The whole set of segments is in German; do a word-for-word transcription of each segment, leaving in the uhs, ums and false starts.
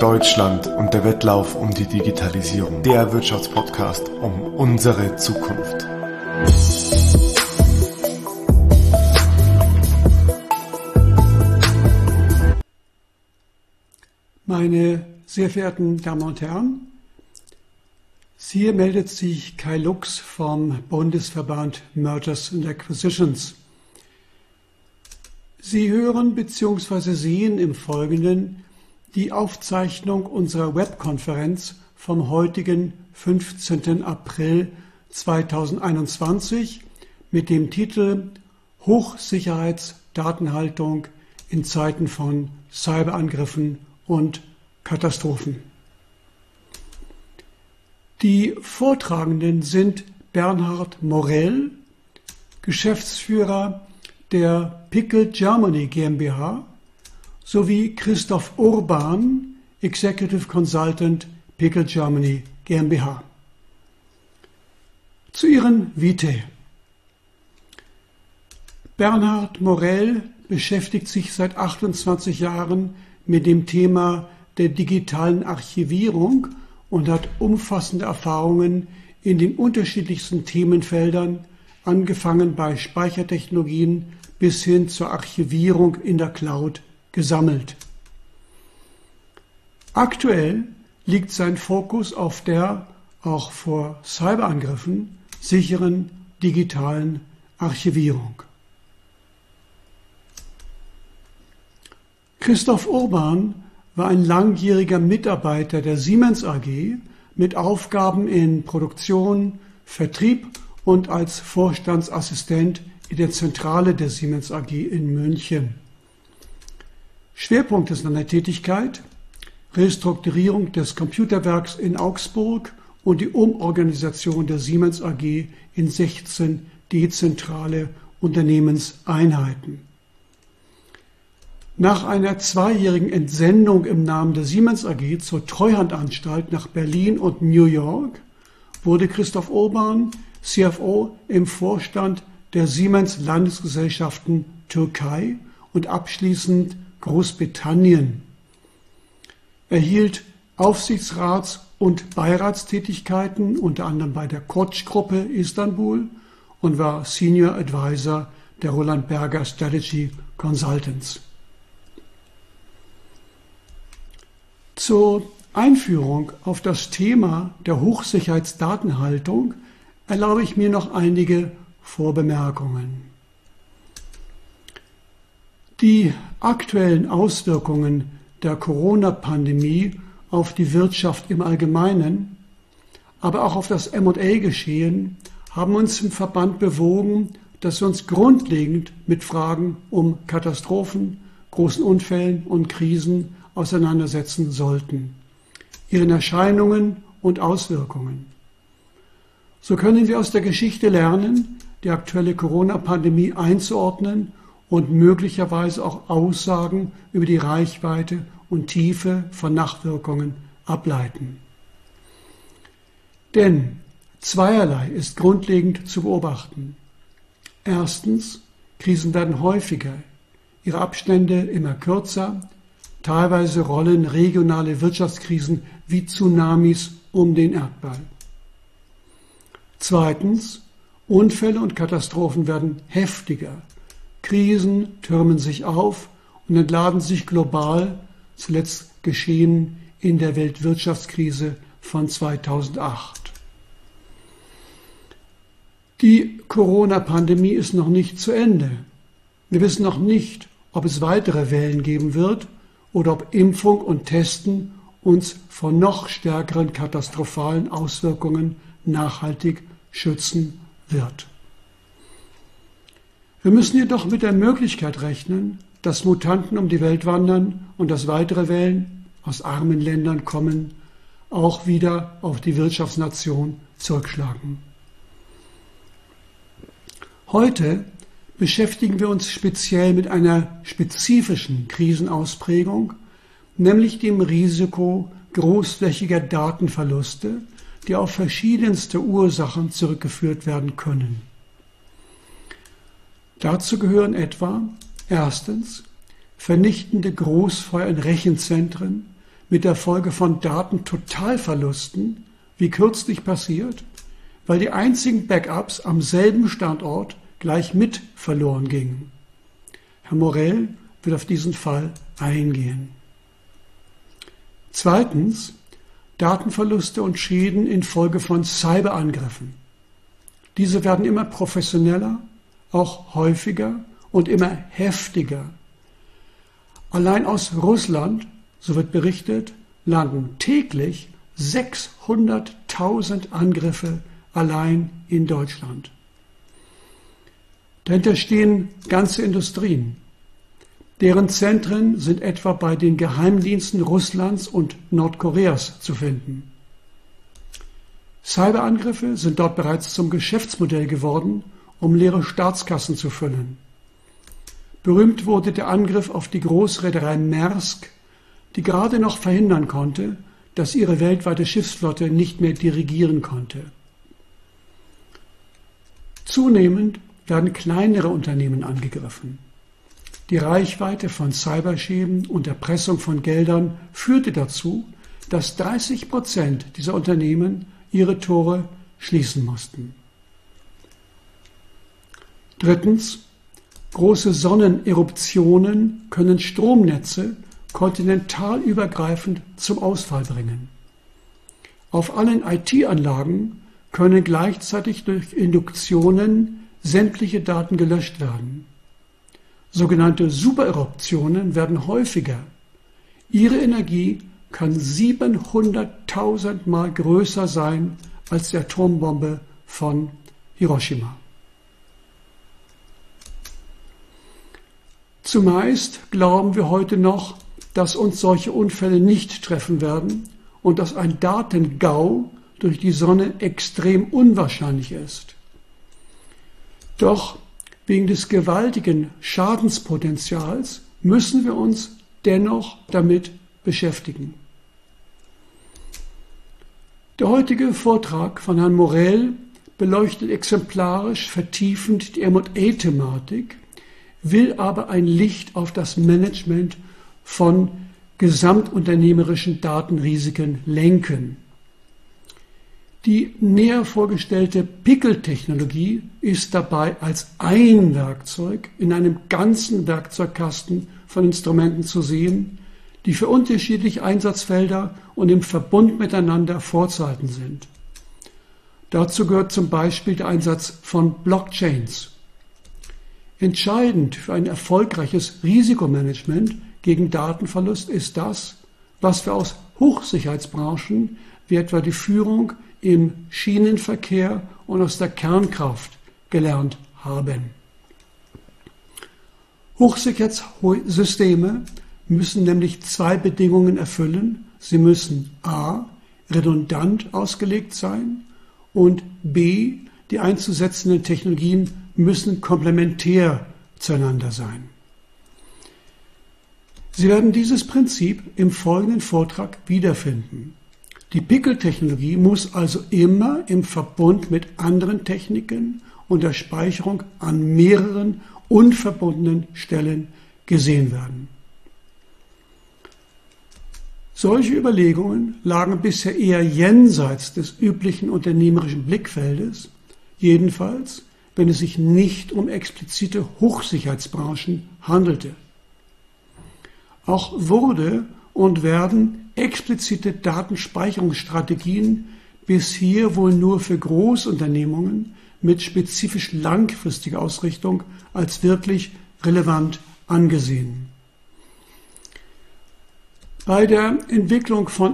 Deutschland und der Wettlauf um die Digitalisierung. Der Wirtschaftspodcast um unsere Zukunft. Meine sehr verehrten Damen und Herren, hier meldet sich Kai Lux vom Bundesverband Mergers and Acquisitions. Sie hören bzw. sehen im Folgenden die Aufzeichnung unserer Webkonferenz vom heutigen fünfzehnten April zweitausendeinundzwanzig mit dem Titel Hochsicherheitsdatenhaltung in Zeiten von Cyberangriffen und Katastrophen. Die Vortragenden sind Bernhard Morell, Geschäftsführer der Pickle Germany GmbH, sowie Christoph Urban, Executive Consultant Pickle Germany GmbH. Zu ihren Vitae. Bernhard Morell beschäftigt sich seit achtundzwanzig Jahren mit dem Thema der digitalen Archivierung und hat umfassende Erfahrungen in den unterschiedlichsten Themenfeldern, angefangen bei Speichertechnologien bis hin zur Archivierung in der Cloud, gesammelt. Aktuell liegt sein Fokus auf der, auch vor Cyberangriffen, sicheren digitalen Archivierung. Christoph Urban war ein langjähriger Mitarbeiter der Siemens A G mit Aufgaben in Produktion, Vertrieb und als Vorstandsassistent in der Zentrale der Siemens A G in München. Schwerpunkt seiner Tätigkeit: Restrukturierung des Computerwerks in Augsburg und die Umorganisation der Siemens A G in sechzehn dezentrale Unternehmenseinheiten. Nach einer zweijährigen Entsendung im Namen der Siemens A G zur Treuhandanstalt nach Berlin und New York wurde Christoph Urban C F O im Vorstand der Siemens Landesgesellschaften Türkei und abschließend Großbritannien. Er hielt Aufsichtsrats- und Beiratstätigkeiten unter anderem bei der Koç-Gruppe Istanbul und war Senior Advisor der Roland Berger Strategy Consultants. Zur Einführung auf das Thema der Hochsicherheitsdatenhaltung erlaube ich mir noch einige Vorbemerkungen. Die aktuellen Auswirkungen der Corona-Pandemie auf die Wirtschaft im Allgemeinen, aber auch auf das M und A-Geschehen haben uns im Verband bewogen, dass wir uns grundlegend mit Fragen um Katastrophen, großen Unfällen und Krisen auseinandersetzen sollten, ihren Erscheinungen und Auswirkungen. So können wir aus der Geschichte lernen, die aktuelle Corona-Pandemie einzuordnen und möglicherweise auch Aussagen über die Reichweite und Tiefe von Nachwirkungen ableiten. Denn zweierlei ist grundlegend zu beobachten. Erstens, Krisen werden häufiger, ihre Abstände immer kürzer, teilweise rollen regionale Wirtschaftskrisen wie Tsunamis um den Erdball. Zweitens, Unfälle und Katastrophen werden heftiger. Krisen türmen sich auf und entladen sich global, zuletzt geschehen in der Weltwirtschaftskrise von zweitausendacht. Die Corona-Pandemie ist noch nicht zu Ende. Wir wissen noch nicht, ob es weitere Wellen geben wird oder ob Impfung und Testen uns vor noch stärkeren katastrophalen Auswirkungen nachhaltig schützen wird. Wir müssen jedoch mit der Möglichkeit rechnen, dass Mutanten um die Welt wandern und dass weitere Wellen aus armen Ländern kommen, auch wieder auf die Wirtschaftsnation zurückschlagen. Heute beschäftigen wir uns speziell mit einer spezifischen Krisenausprägung, nämlich dem Risiko großflächiger Datenverluste, die auf verschiedenste Ursachen zurückgeführt werden können. Dazu gehören etwa erstens vernichtende Großfeuer in Rechenzentren mit der Folge von Datentotalverlusten, wie kürzlich passiert, weil die einzigen Backups am selben Standort gleich mit verloren gingen. Herr Morell wird auf diesen Fall eingehen. Zweitens, Datenverluste und Schäden infolge von Cyberangriffen. Diese werden immer professioneller, auch häufiger und immer heftiger. Allein aus Russland, so wird berichtet, landen täglich sechshunderttausend Angriffe allein in Deutschland. Dahinter stehen ganze Industrien. Deren Zentren sind etwa bei den Geheimdiensten Russlands und Nordkoreas zu finden. Cyberangriffe sind dort bereits zum Geschäftsmodell geworden, um leere Staatskassen zu füllen. Berühmt wurde der Angriff auf die Großreederei Maersk, die gerade noch verhindern konnte, dass ihre weltweite Schiffsflotte nicht mehr dirigieren konnte. Zunehmend werden kleinere Unternehmen angegriffen. Die Reichweite von Cyberschäden und Erpressung von Geldern führte dazu, dass dreißig Prozent dieser Unternehmen ihre Tore schließen mussten. Drittens, große Sonneneruptionen können Stromnetze kontinentalübergreifend zum Ausfall bringen. Auf allen I T-Anlagen können gleichzeitig durch Induktionen sämtliche Daten gelöscht werden. Sogenannte Supereruptionen werden häufiger. Ihre Energie kann siebenhunderttausend Mal größer sein als die Atombombe von Hiroshima. Zumeist glauben wir heute noch, dass uns solche Unfälle nicht treffen werden und dass ein Datengau durch die Sonne extrem unwahrscheinlich ist. Doch wegen des gewaltigen Schadenspotenzials müssen wir uns dennoch damit beschäftigen. Der heutige Vortrag von Herrn Morell beleuchtet exemplarisch vertiefend die M und A-Thematik, will aber ein Licht auf das Management von gesamtunternehmerischen Datenrisiken lenken. Die näher vorgestellte Pickel-Technologie ist dabei als ein Werkzeug in einem ganzen Werkzeugkasten von Instrumenten zu sehen, die für unterschiedliche Einsatzfelder und im Verbund miteinander vorzuhalten sind. Dazu gehört zum Beispiel der Einsatz von Blockchains. Entscheidend für ein erfolgreiches Risikomanagement gegen Datenverlust ist das, was wir aus Hochsicherheitsbranchen wie etwa die Führung im Schienenverkehr und aus der Kernkraft gelernt haben. Hochsicherheitssysteme müssen nämlich zwei Bedingungen erfüllen. Sie müssen a. redundant ausgelegt sein und b. die einzusetzenden Technologien müssen komplementär zueinander sein. Sie werden dieses Prinzip im folgenden Vortrag wiederfinden. Die Pickel-Technologie muss also immer im Verbund mit anderen Techniken und der Speicherung an mehreren unverbundenen Stellen gesehen werden. Solche Überlegungen lagen bisher eher jenseits des üblichen unternehmerischen Blickfeldes, jedenfalls wenn es sich nicht um explizite Hochsicherheitsbranchen handelte. Auch wurde und werden explizite Datenspeicherungsstrategien bisher wohl nur für Großunternehmungen mit spezifisch langfristiger Ausrichtung als wirklich relevant angesehen. Bei der Entwicklung von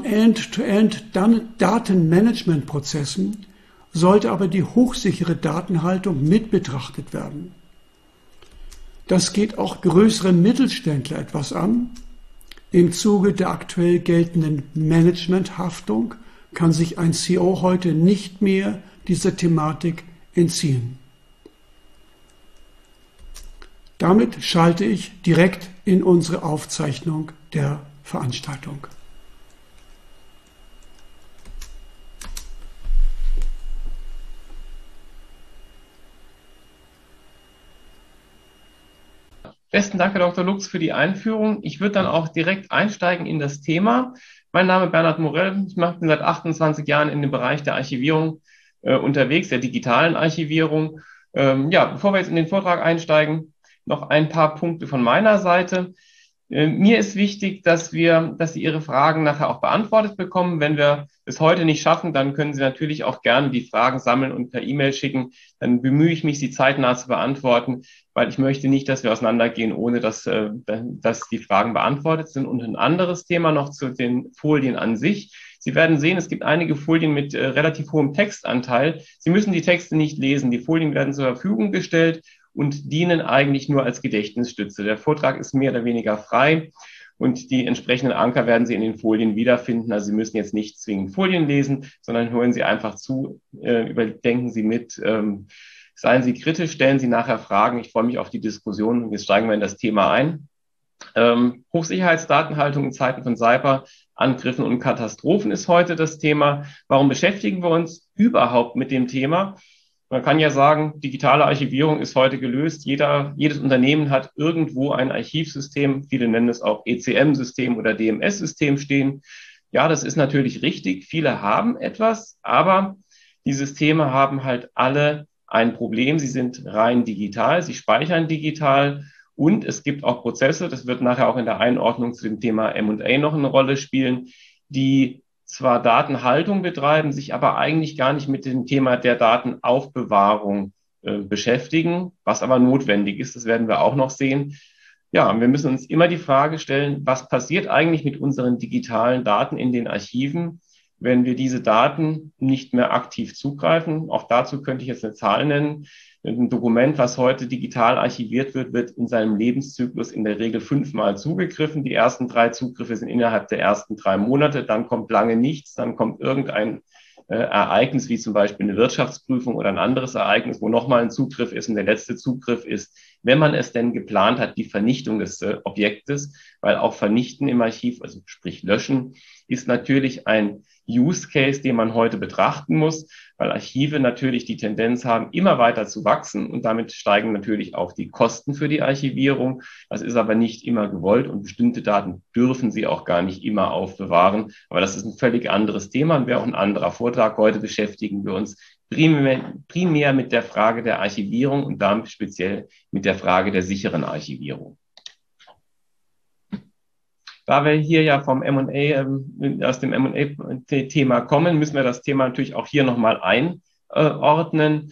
End-to-End-Datenmanagementprozessen sollte aber die hochsichere Datenhaltung mit betrachtet werden. Das geht auch größere Mittelständler etwas an. Im Zuge der aktuell geltenden Managementhaftung kann sich ein C E O heute nicht mehr dieser Thematik entziehen. Damit schalte ich direkt in unsere Aufzeichnung der Veranstaltung. Besten Dank, Herr Doktor Lux, für die Einführung. Ich würde dann auch direkt einsteigen in das Thema. Mein Name ist Bernhard Morell. Ich bin seit achtundzwanzig Jahren in dem Bereich der Archivierung äh, unterwegs, der digitalen Archivierung. Ähm, ja, bevor wir jetzt in den Vortrag einsteigen, noch ein paar Punkte von meiner Seite. Äh, mir ist wichtig, dass wir, dass Sie Ihre Fragen nachher auch beantwortet bekommen. Wenn wir es heute nicht schaffen, dann können Sie natürlich auch gerne die Fragen sammeln und per E-Mail schicken. Dann bemühe ich mich, sie zeitnah zu beantworten, weil ich möchte nicht, dass wir auseinandergehen, ohne dass, äh, dass die Fragen beantwortet sind. Und ein anderes Thema noch zu den Folien an sich. Sie werden sehen, es gibt einige Folien mit äh, relativ hohem Textanteil. Sie müssen die Texte nicht lesen. Die Folien werden zur Verfügung gestellt und dienen eigentlich nur als Gedächtnisstütze. Der Vortrag ist mehr oder weniger frei und die entsprechenden Anker werden Sie in den Folien wiederfinden. Also Sie müssen jetzt nicht zwingend Folien lesen, sondern hören Sie einfach zu, äh, überdenken Sie mit, ähm, seien Sie kritisch, stellen Sie nachher Fragen. Ich freue mich auf die Diskussion und jetzt steigen wir in das Thema ein. Ähm, Hochsicherheitsdatenhaltung in Zeiten von Cyberangriffen und Katastrophen ist heute das Thema. Warum beschäftigen wir uns überhaupt mit dem Thema? Man kann ja sagen, digitale Archivierung ist heute gelöst. Jeder, jedes Unternehmen hat irgendwo ein Archivsystem. Viele nennen es auch E C M-System oder D M S-System stehen. Ja, das ist natürlich richtig. Viele haben etwas, aber die Systeme haben halt alle ein Problem. Sie sind rein digital, sie speichern digital und es gibt auch Prozesse, das wird nachher auch in der Einordnung zu dem Thema M und A noch eine Rolle spielen, die zwar Datenhaltung betreiben, sich aber eigentlich gar nicht mit dem Thema der Datenaufbewahrung äh, beschäftigen, was aber notwendig ist, das werden wir auch noch sehen. Ja, wir müssen uns immer die Frage stellen, was passiert eigentlich mit unseren digitalen Daten in den Archiven, wenn wir diese Daten nicht mehr aktiv zugreifen. Auch dazu könnte ich jetzt eine Zahl nennen. Ein Dokument, was heute digital archiviert wird, wird in seinem Lebenszyklus in der Regel fünfmal zugegriffen. Die ersten drei Zugriffe sind innerhalb der ersten drei Monate. Dann kommt lange nichts. Dann kommt irgendein äh, Ereignis, wie zum Beispiel eine Wirtschaftsprüfung oder ein anderes Ereignis, wo nochmal ein Zugriff ist. Und der letzte Zugriff ist, wenn man es denn geplant hat, die Vernichtung des äh, Objektes, weil auch Vernichten im Archiv, also sprich Löschen, ist natürlich ein Use Case, den man heute betrachten muss, weil Archive natürlich die Tendenz haben, immer weiter zu wachsen und damit steigen natürlich auch die Kosten für die Archivierung. Das ist aber nicht immer gewollt und bestimmte Daten dürfen Sie auch gar nicht immer aufbewahren. Aber das ist ein völlig anderes Thema und wäre auch ein anderer Vortrag. Heute beschäftigen wir uns primär, primär mit der Frage der Archivierung und damit speziell mit der Frage der sicheren Archivierung. Da wir hier ja vom M und A, ähm, aus dem M und A-Thema kommen, müssen wir das Thema natürlich auch hier nochmal einordnen.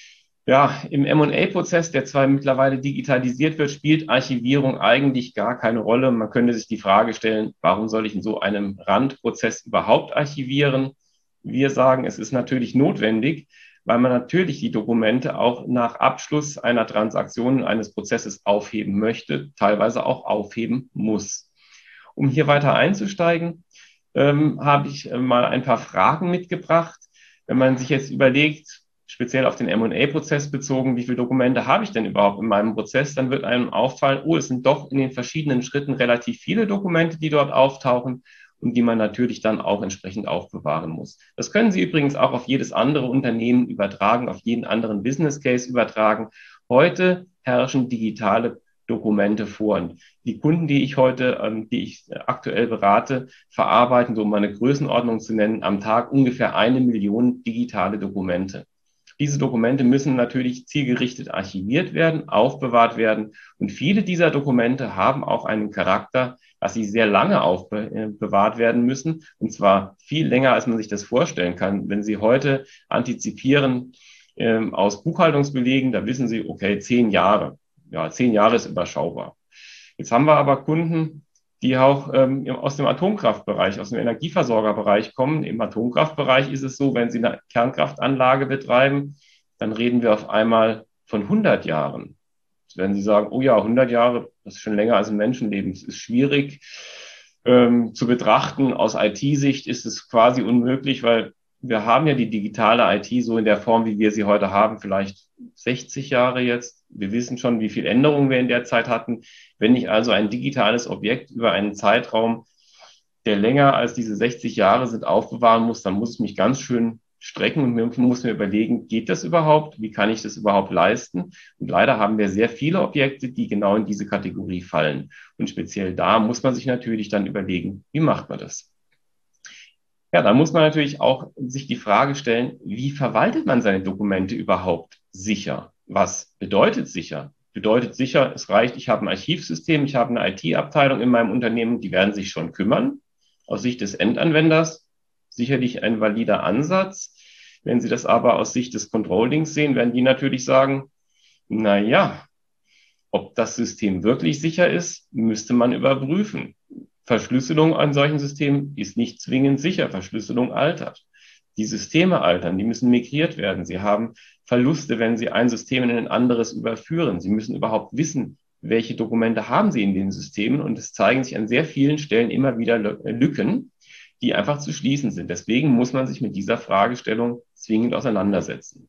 Ja, im M und A-Prozess, der zwar mittlerweile digitalisiert wird, spielt Archivierung eigentlich gar keine Rolle. Man könnte sich die Frage stellen, warum soll ich in so einem Randprozess überhaupt archivieren? Wir sagen, es ist natürlich notwendig, weil man natürlich die Dokumente auch nach Abschluss einer Transaktion, eines Prozesses aufheben möchte, teilweise auch aufheben muss. Um hier weiter einzusteigen, ähm, habe ich mal ein paar Fragen mitgebracht. Wenn man sich jetzt überlegt, speziell auf den M und A-Prozess bezogen, wie viele Dokumente habe ich denn überhaupt in meinem Prozess, dann wird einem auffallen, oh, es sind doch in den verschiedenen Schritten relativ viele Dokumente, die dort auftauchen und die man natürlich dann auch entsprechend aufbewahren muss. Das können Sie übrigens auch auf jedes andere Unternehmen übertragen, auf jeden anderen Business Case übertragen. Heute herrschen digitale Dokumente vor. Und die Kunden, die ich heute, ähm, die ich aktuell berate, verarbeiten, so um eine Größenordnung zu nennen, am Tag ungefähr eine Million digitale Dokumente. Diese Dokumente müssen natürlich zielgerichtet archiviert werden, aufbewahrt werden. Und viele dieser Dokumente haben auch einen Charakter, dass sie sehr lange aufbewahrt werden müssen. Und zwar viel länger, als man sich das vorstellen kann. Wenn Sie heute antizipieren ähm, aus Buchhaltungsbelegen, da wissen Sie, okay, zehn Jahre. Ja, zehn Jahre ist überschaubar. Jetzt haben wir aber Kunden, die auch ähm, aus dem Atomkraftbereich, aus dem Energieversorgerbereich kommen. Im Atomkraftbereich ist es so, wenn Sie eine Kernkraftanlage betreiben, dann reden wir auf einmal von hundert Jahren. Wenn Sie sagen, oh ja, hundert Jahre, das ist schon länger als ein Menschenleben. Es ist schwierig ähm, zu betrachten. Aus I T-Sicht ist es quasi unmöglich, weil wir haben ja die digitale I T so in der Form, wie wir sie heute haben, vielleicht sechzig Jahre jetzt. Wir wissen schon, wie viel Änderungen wir in der Zeit hatten. Wenn ich also ein digitales Objekt über einen Zeitraum, der länger als diese sechzig Jahre sind, aufbewahren muss, dann muss ich mich ganz schön strecken und muss mir überlegen, geht das überhaupt? Wie kann ich das überhaupt leisten? Und leider haben wir sehr viele Objekte, die genau in diese Kategorie fallen. Und speziell da muss man sich natürlich dann überlegen, wie macht man das? Ja, da muss man natürlich auch sich die Frage stellen, wie verwaltet man seine Dokumente überhaupt sicher? Was bedeutet sicher? Bedeutet sicher, es reicht, ich habe ein Archivsystem, ich habe eine I T-Abteilung in meinem Unternehmen, die werden sich schon kümmern. Aus Sicht des Endanwenders sicherlich ein valider Ansatz. Wenn Sie das aber aus Sicht des Controllings sehen, werden die natürlich sagen, na ja, ob das System wirklich sicher ist, müsste man überprüfen. Verschlüsselung an solchen Systemen ist nicht zwingend sicher. Verschlüsselung altert. Die Systeme altern, die müssen migriert werden. Sie haben Verluste, wenn Sie ein System in ein anderes überführen. Sie müssen überhaupt wissen, welche Dokumente haben Sie in den Systemen. Und es zeigen sich an sehr vielen Stellen immer wieder Lücken, die einfach zu schließen sind. Deswegen muss man sich mit dieser Fragestellung zwingend auseinandersetzen.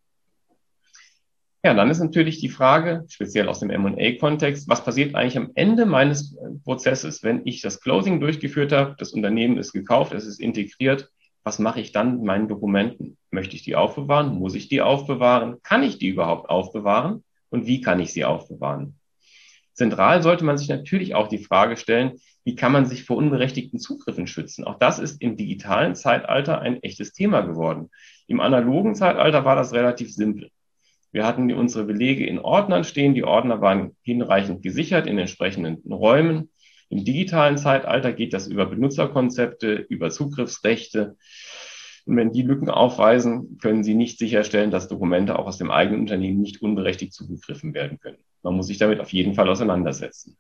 Ja, dann ist natürlich die Frage, speziell aus dem M und A-Kontext, was passiert eigentlich am Ende meines Prozesses, wenn ich das Closing durchgeführt habe, das Unternehmen ist gekauft, es ist integriert, was mache ich dann mit meinen Dokumenten? Möchte ich die aufbewahren? Muss ich die aufbewahren? Kann ich die überhaupt aufbewahren? Und wie kann ich sie aufbewahren? Zentral sollte man sich natürlich auch die Frage stellen, wie kann man sich vor unberechtigten Zugriffen schützen? Auch das ist im digitalen Zeitalter ein echtes Thema geworden. Im analogen Zeitalter war das relativ simpel. Wir hatten unsere Belege in Ordnern stehen. Die Ordner waren hinreichend gesichert in entsprechenden Räumen. Im digitalen Zeitalter geht das über Benutzerkonzepte, über Zugriffsrechte. Und wenn die Lücken aufweisen, können Sie nicht sicherstellen, dass Dokumente auch aus dem eigenen Unternehmen nicht unberechtigt zugegriffen werden können. Man muss sich damit auf jeden Fall auseinandersetzen.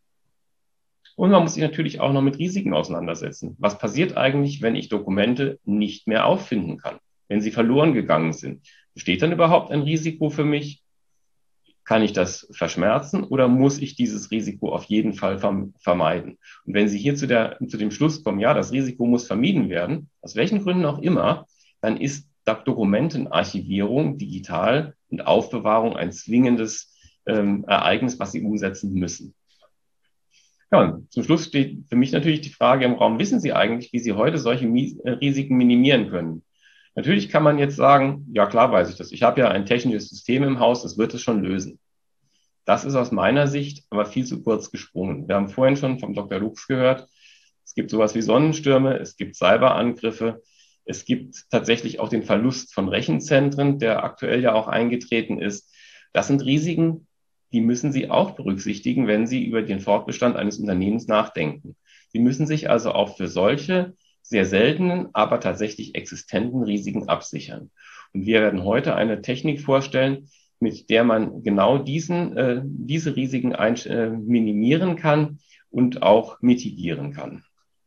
Und man muss sich natürlich auch noch mit Risiken auseinandersetzen. Was passiert eigentlich, wenn ich Dokumente nicht mehr auffinden kann, wenn sie verloren gegangen sind? Besteht dann überhaupt ein Risiko für mich? Kann ich das verschmerzen oder muss ich dieses Risiko auf jeden Fall vermeiden? Und wenn Sie hier zu, der, zu dem Schluss kommen, ja, das Risiko muss vermieden werden, aus welchen Gründen auch immer, dann ist Dokumentenarchivierung digital und Aufbewahrung ein zwingendes ähm, Ereignis, was Sie umsetzen müssen. Ja, und zum Schluss steht für mich natürlich die Frage im Raum, wissen Sie eigentlich, wie Sie heute solche Risiken minimieren können? Natürlich kann man jetzt sagen, ja klar weiß ich das. Ich habe ja ein technisches System im Haus, das wird es schon lösen. Das ist aus meiner Sicht aber viel zu kurz gesprungen. Wir haben vorhin schon vom Doktor Lux gehört, es gibt sowas wie Sonnenstürme, es gibt Cyberangriffe, es gibt tatsächlich auch den Verlust von Rechenzentren, der aktuell ja auch eingetreten ist. Das sind Risiken, die müssen Sie auch berücksichtigen, wenn Sie über den Fortbestand eines Unternehmens nachdenken. Sie müssen sich also auch für solche sehr seltenen, aber tatsächlich existenten Risiken absichern. Und wir werden heute eine Technik vorstellen, mit der man genau diesen, äh, diese Risiken ein, äh, minimieren kann und auch mitigieren kann.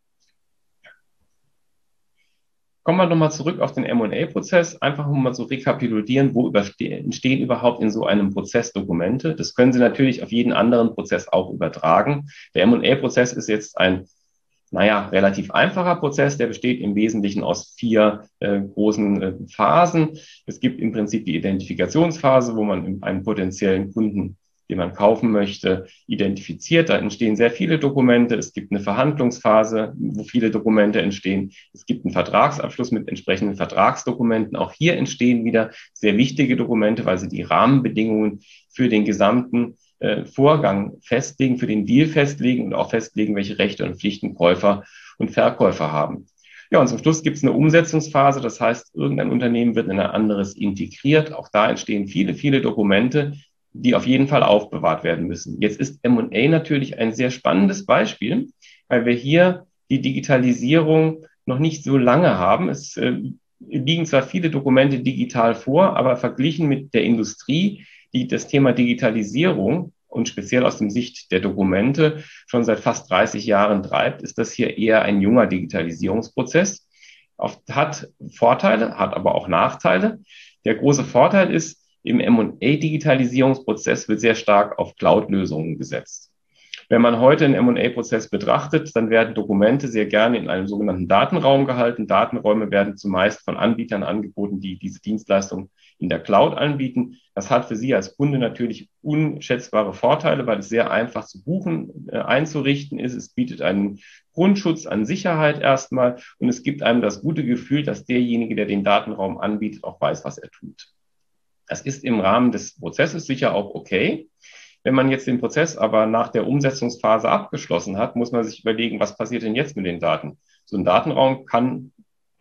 Kommen wir nochmal zurück auf den M und A-Prozess, einfach um mal zu rekapitulieren, wo entstehen überhaupt in so einem Prozess Dokumente. Das können Sie natürlich auf jeden anderen Prozess auch übertragen. Der M und A-Prozess ist jetzt ein Naja, relativ einfacher Prozess, der besteht im Wesentlichen aus vier äh, großen äh, Phasen. Es gibt im Prinzip die Identifikationsphase, wo man einen potenziellen Kunden, den man kaufen möchte, identifiziert. Da entstehen sehr viele Dokumente. Es gibt eine Verhandlungsphase, wo viele Dokumente entstehen. Es gibt einen Vertragsabschluss mit entsprechenden Vertragsdokumenten. Auch hier entstehen wieder sehr wichtige Dokumente, weil sie die Rahmenbedingungen für den gesamten Vorgang festlegen, für den Deal festlegen und auch festlegen, welche Rechte und Pflichten Käufer und Verkäufer haben. Ja, und zum Schluss gibt es eine Umsetzungsphase, das heißt, irgendein Unternehmen wird in ein anderes integriert. Auch da entstehen viele, viele Dokumente, die auf jeden Fall aufbewahrt werden müssen. Jetzt ist M und A natürlich ein sehr spannendes Beispiel, weil wir hier die Digitalisierung noch nicht so lange haben. Es äh, liegen zwar viele Dokumente digital vor, aber verglichen mit der Industrie, die das Thema Digitalisierung und speziell aus der Sicht der Dokumente schon seit fast dreißig Jahren treibt, ist das hier eher ein junger Digitalisierungsprozess. Oft hat Vorteile, hat aber auch Nachteile. Der große Vorteil ist, im M und A-Digitalisierungsprozess wird sehr stark auf Cloud-Lösungen gesetzt. Wenn man heute einen M und A-Prozess betrachtet, dann werden Dokumente sehr gerne in einem sogenannten Datenraum gehalten. Datenräume werden zumeist von Anbietern angeboten, die diese Dienstleistung in der Cloud anbieten. Das hat für Sie als Kunde natürlich unschätzbare Vorteile, weil es sehr einfach zu buchen, äh, einzurichten ist. Es bietet einen Grundschutz an Sicherheit erstmal und es gibt einem das gute Gefühl, dass derjenige, der den Datenraum anbietet, auch weiß, was er tut. Das ist im Rahmen des Prozesses sicher auch okay. Wenn man jetzt den Prozess aber nach der Umsetzungsphase abgeschlossen hat, muss man sich überlegen, was passiert denn jetzt mit den Daten? So ein Datenraum kann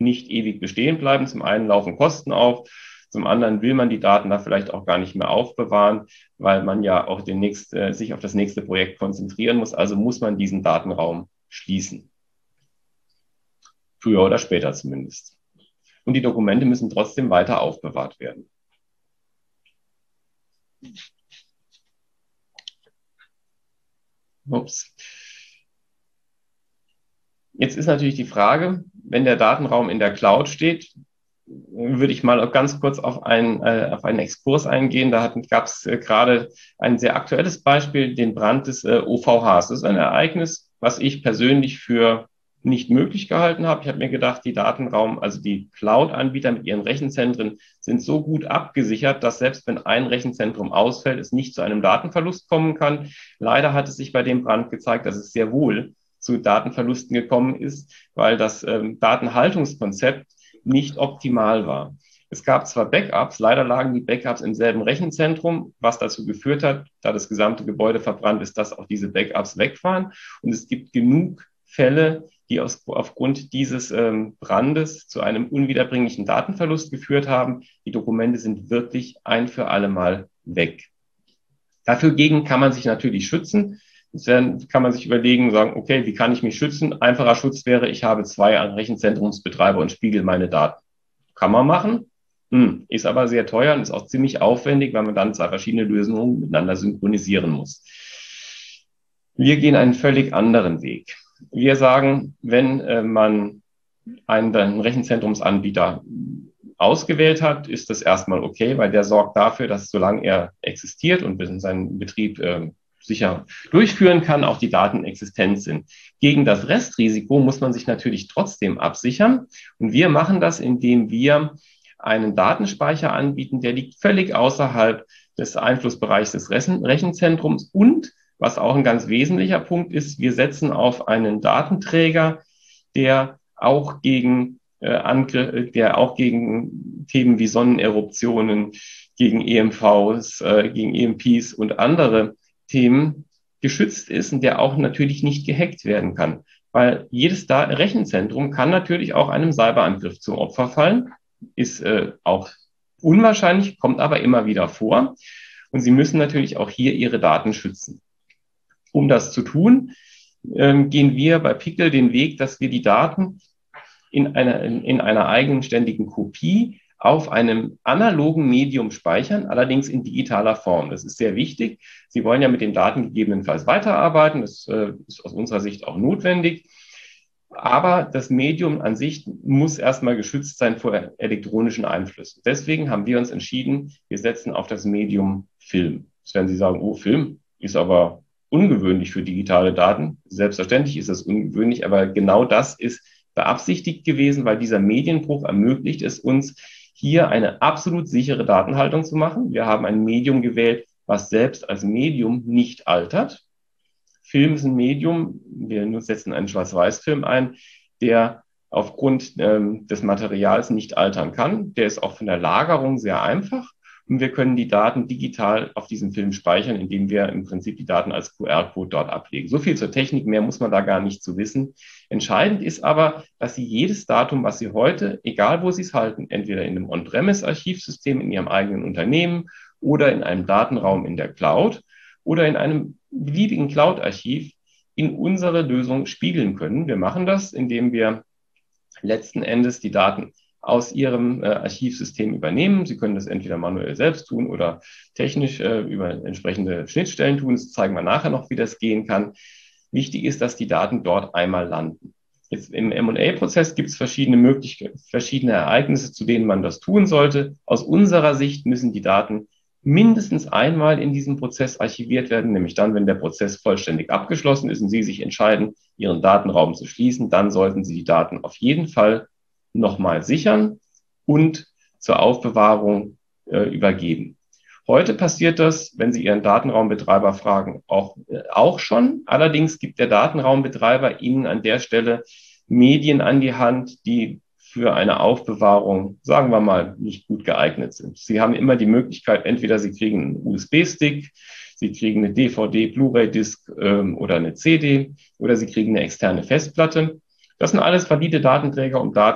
nicht ewig bestehen bleiben. Zum einen laufen Kosten auf, zum anderen will man die Daten da vielleicht auch gar nicht mehr aufbewahren, weil man ja auch demnächst äh, sich auf das nächste Projekt konzentrieren muss. Also muss man diesen Datenraum schließen. Früher oder später zumindest. Und die Dokumente müssen trotzdem weiter aufbewahrt werden. Ups. Jetzt ist natürlich die Frage, wenn der Datenraum in der Cloud steht, würde ich mal ganz kurz auf einen, äh, auf einen Exkurs eingehen. Da gab es äh, gerade ein sehr aktuelles Beispiel, den Brand des äh, O V Hs. Das ist ein Ereignis, was ich persönlich für nicht möglich gehalten habe. Ich habe mir gedacht, die Datenraum, also die Cloud-Anbieter mit ihren Rechenzentren sind so gut abgesichert, dass selbst wenn ein Rechenzentrum ausfällt, es nicht zu einem Datenverlust kommen kann. Leider hat es sich bei dem Brand gezeigt, dass es sehr wohl zu Datenverlusten gekommen ist, weil das ähm, Datenhaltungskonzept nicht optimal war. Es gab zwar Backups, leider lagen die Backups im selben Rechenzentrum, was dazu geführt hat, da das gesamte Gebäude verbrannt ist, dass auch diese Backups weg waren. Und es gibt genug Fälle, die aus, aufgrund dieses ähm, Brandes zu einem unwiederbringlichen Datenverlust geführt haben. Die Dokumente sind wirklich ein für alle Mal weg. Dafür gegen kann man sich natürlich schützen. Dann kann man sich überlegen, sagen, okay, wie kann ich mich schützen? Einfacher Schutz wäre, ich habe zwei Rechenzentrumsbetreiber und spiegel meine Daten. Kann man machen, hm, ist aber sehr teuer und ist auch ziemlich aufwendig, weil man dann zwei verschiedene Lösungen miteinander synchronisieren muss. Wir gehen einen völlig anderen Weg. Wir sagen, wenn äh, man einen, einen Rechenzentrumsanbieter ausgewählt hat, ist das erstmal okay, weil der sorgt dafür, dass solange er existiert und seinen Betrieb äh, sicher durchführen kann, auch die Daten existent sind. Gegen das Restrisiko muss man sich natürlich trotzdem absichern. Und wir machen das, indem wir einen Datenspeicher anbieten, der liegt völlig außerhalb des Einflussbereichs des Rechenzentrums. Und was auch ein ganz wesentlicher Punkt ist, wir setzen auf einen Datenträger, der auch gegen äh, Angriff, der auch gegen Themen wie Sonneneruptionen, gegen E M Vs, äh, gegen E M Ps und andere Themen geschützt ist und der auch natürlich nicht gehackt werden kann. Weil jedes Rechenzentrum kann natürlich auch einem Cyberangriff zum Opfer fallen, ist äh, auch unwahrscheinlich, kommt aber immer wieder vor. Und Sie müssen natürlich auch hier Ihre Daten schützen. Um das zu tun, äh, gehen wir bei Pickel den Weg, dass wir die Daten in einer, in, in einer eigenständigen Kopie auf einem analogen Medium speichern, allerdings in digitaler Form. Das ist sehr wichtig. Sie wollen ja mit den Daten gegebenenfalls weiterarbeiten. Das äh, ist aus unserer Sicht auch notwendig. Aber das Medium an sich muss erstmal geschützt sein vor elektronischen Einflüssen. Deswegen haben wir uns entschieden, wir setzen auf das Medium Film. Jetzt werden Sie sagen, oh, Film ist aber ungewöhnlich für digitale Daten. Selbstverständlich ist das ungewöhnlich, aber genau das ist beabsichtigt gewesen, weil dieser Medienbruch ermöglicht es uns, hier eine absolut sichere Datenhaltung zu machen. Wir haben ein Medium gewählt, was selbst als Medium nicht altert. Film ist ein Medium, wir setzen einen Schwarz-Weiß-Film ein, der aufgrund ähm, des Materials nicht altern kann. Der ist auch von der Lagerung sehr einfach. Und wir können die Daten digital auf diesem Film speichern, indem wir im Prinzip die Daten als Q R-Code dort ablegen. So viel zur Technik, mehr muss man da gar nicht zu wissen. Entscheidend ist aber, dass Sie jedes Datum, was Sie heute, egal wo Sie es halten, entweder in einem On-Premise-Archivsystem in Ihrem eigenen Unternehmen oder in einem Datenraum in der Cloud oder in einem beliebigen Cloud-Archiv in unsere Lösung spiegeln können. Wir machen das, indem wir letzten Endes die Daten aus Ihrem äh, Archivsystem übernehmen. Sie können das entweder manuell selbst tun oder technisch äh, über entsprechende Schnittstellen tun. Das zeigen wir nachher noch, wie das gehen kann. Wichtig ist, dass die Daten dort einmal landen. Jetzt im M und A-Prozess gibt es verschiedene Möglichkeiten, verschiedene Ereignisse, zu denen man das tun sollte. Aus unserer Sicht müssen die Daten mindestens einmal in diesem Prozess archiviert werden, nämlich dann, wenn der Prozess vollständig abgeschlossen ist und Sie sich entscheiden, Ihren Datenraum zu schließen, dann sollten Sie die Daten auf jeden Fall nochmal sichern und zur Aufbewahrung äh, übergeben. Heute passiert das, wenn Sie Ihren Datenraumbetreiber fragen, auch, äh, auch schon. Allerdings gibt der Datenraumbetreiber Ihnen an der Stelle Medien an die Hand, die für eine Aufbewahrung, sagen wir mal, nicht gut geeignet sind. Sie haben immer die Möglichkeit, entweder Sie kriegen einen U S B-Stick, Sie kriegen eine D V D, Blu-ray-Disc ähm, oder eine C D oder Sie kriegen eine externe Festplatte. Das sind alles valide Datenträger, um Daten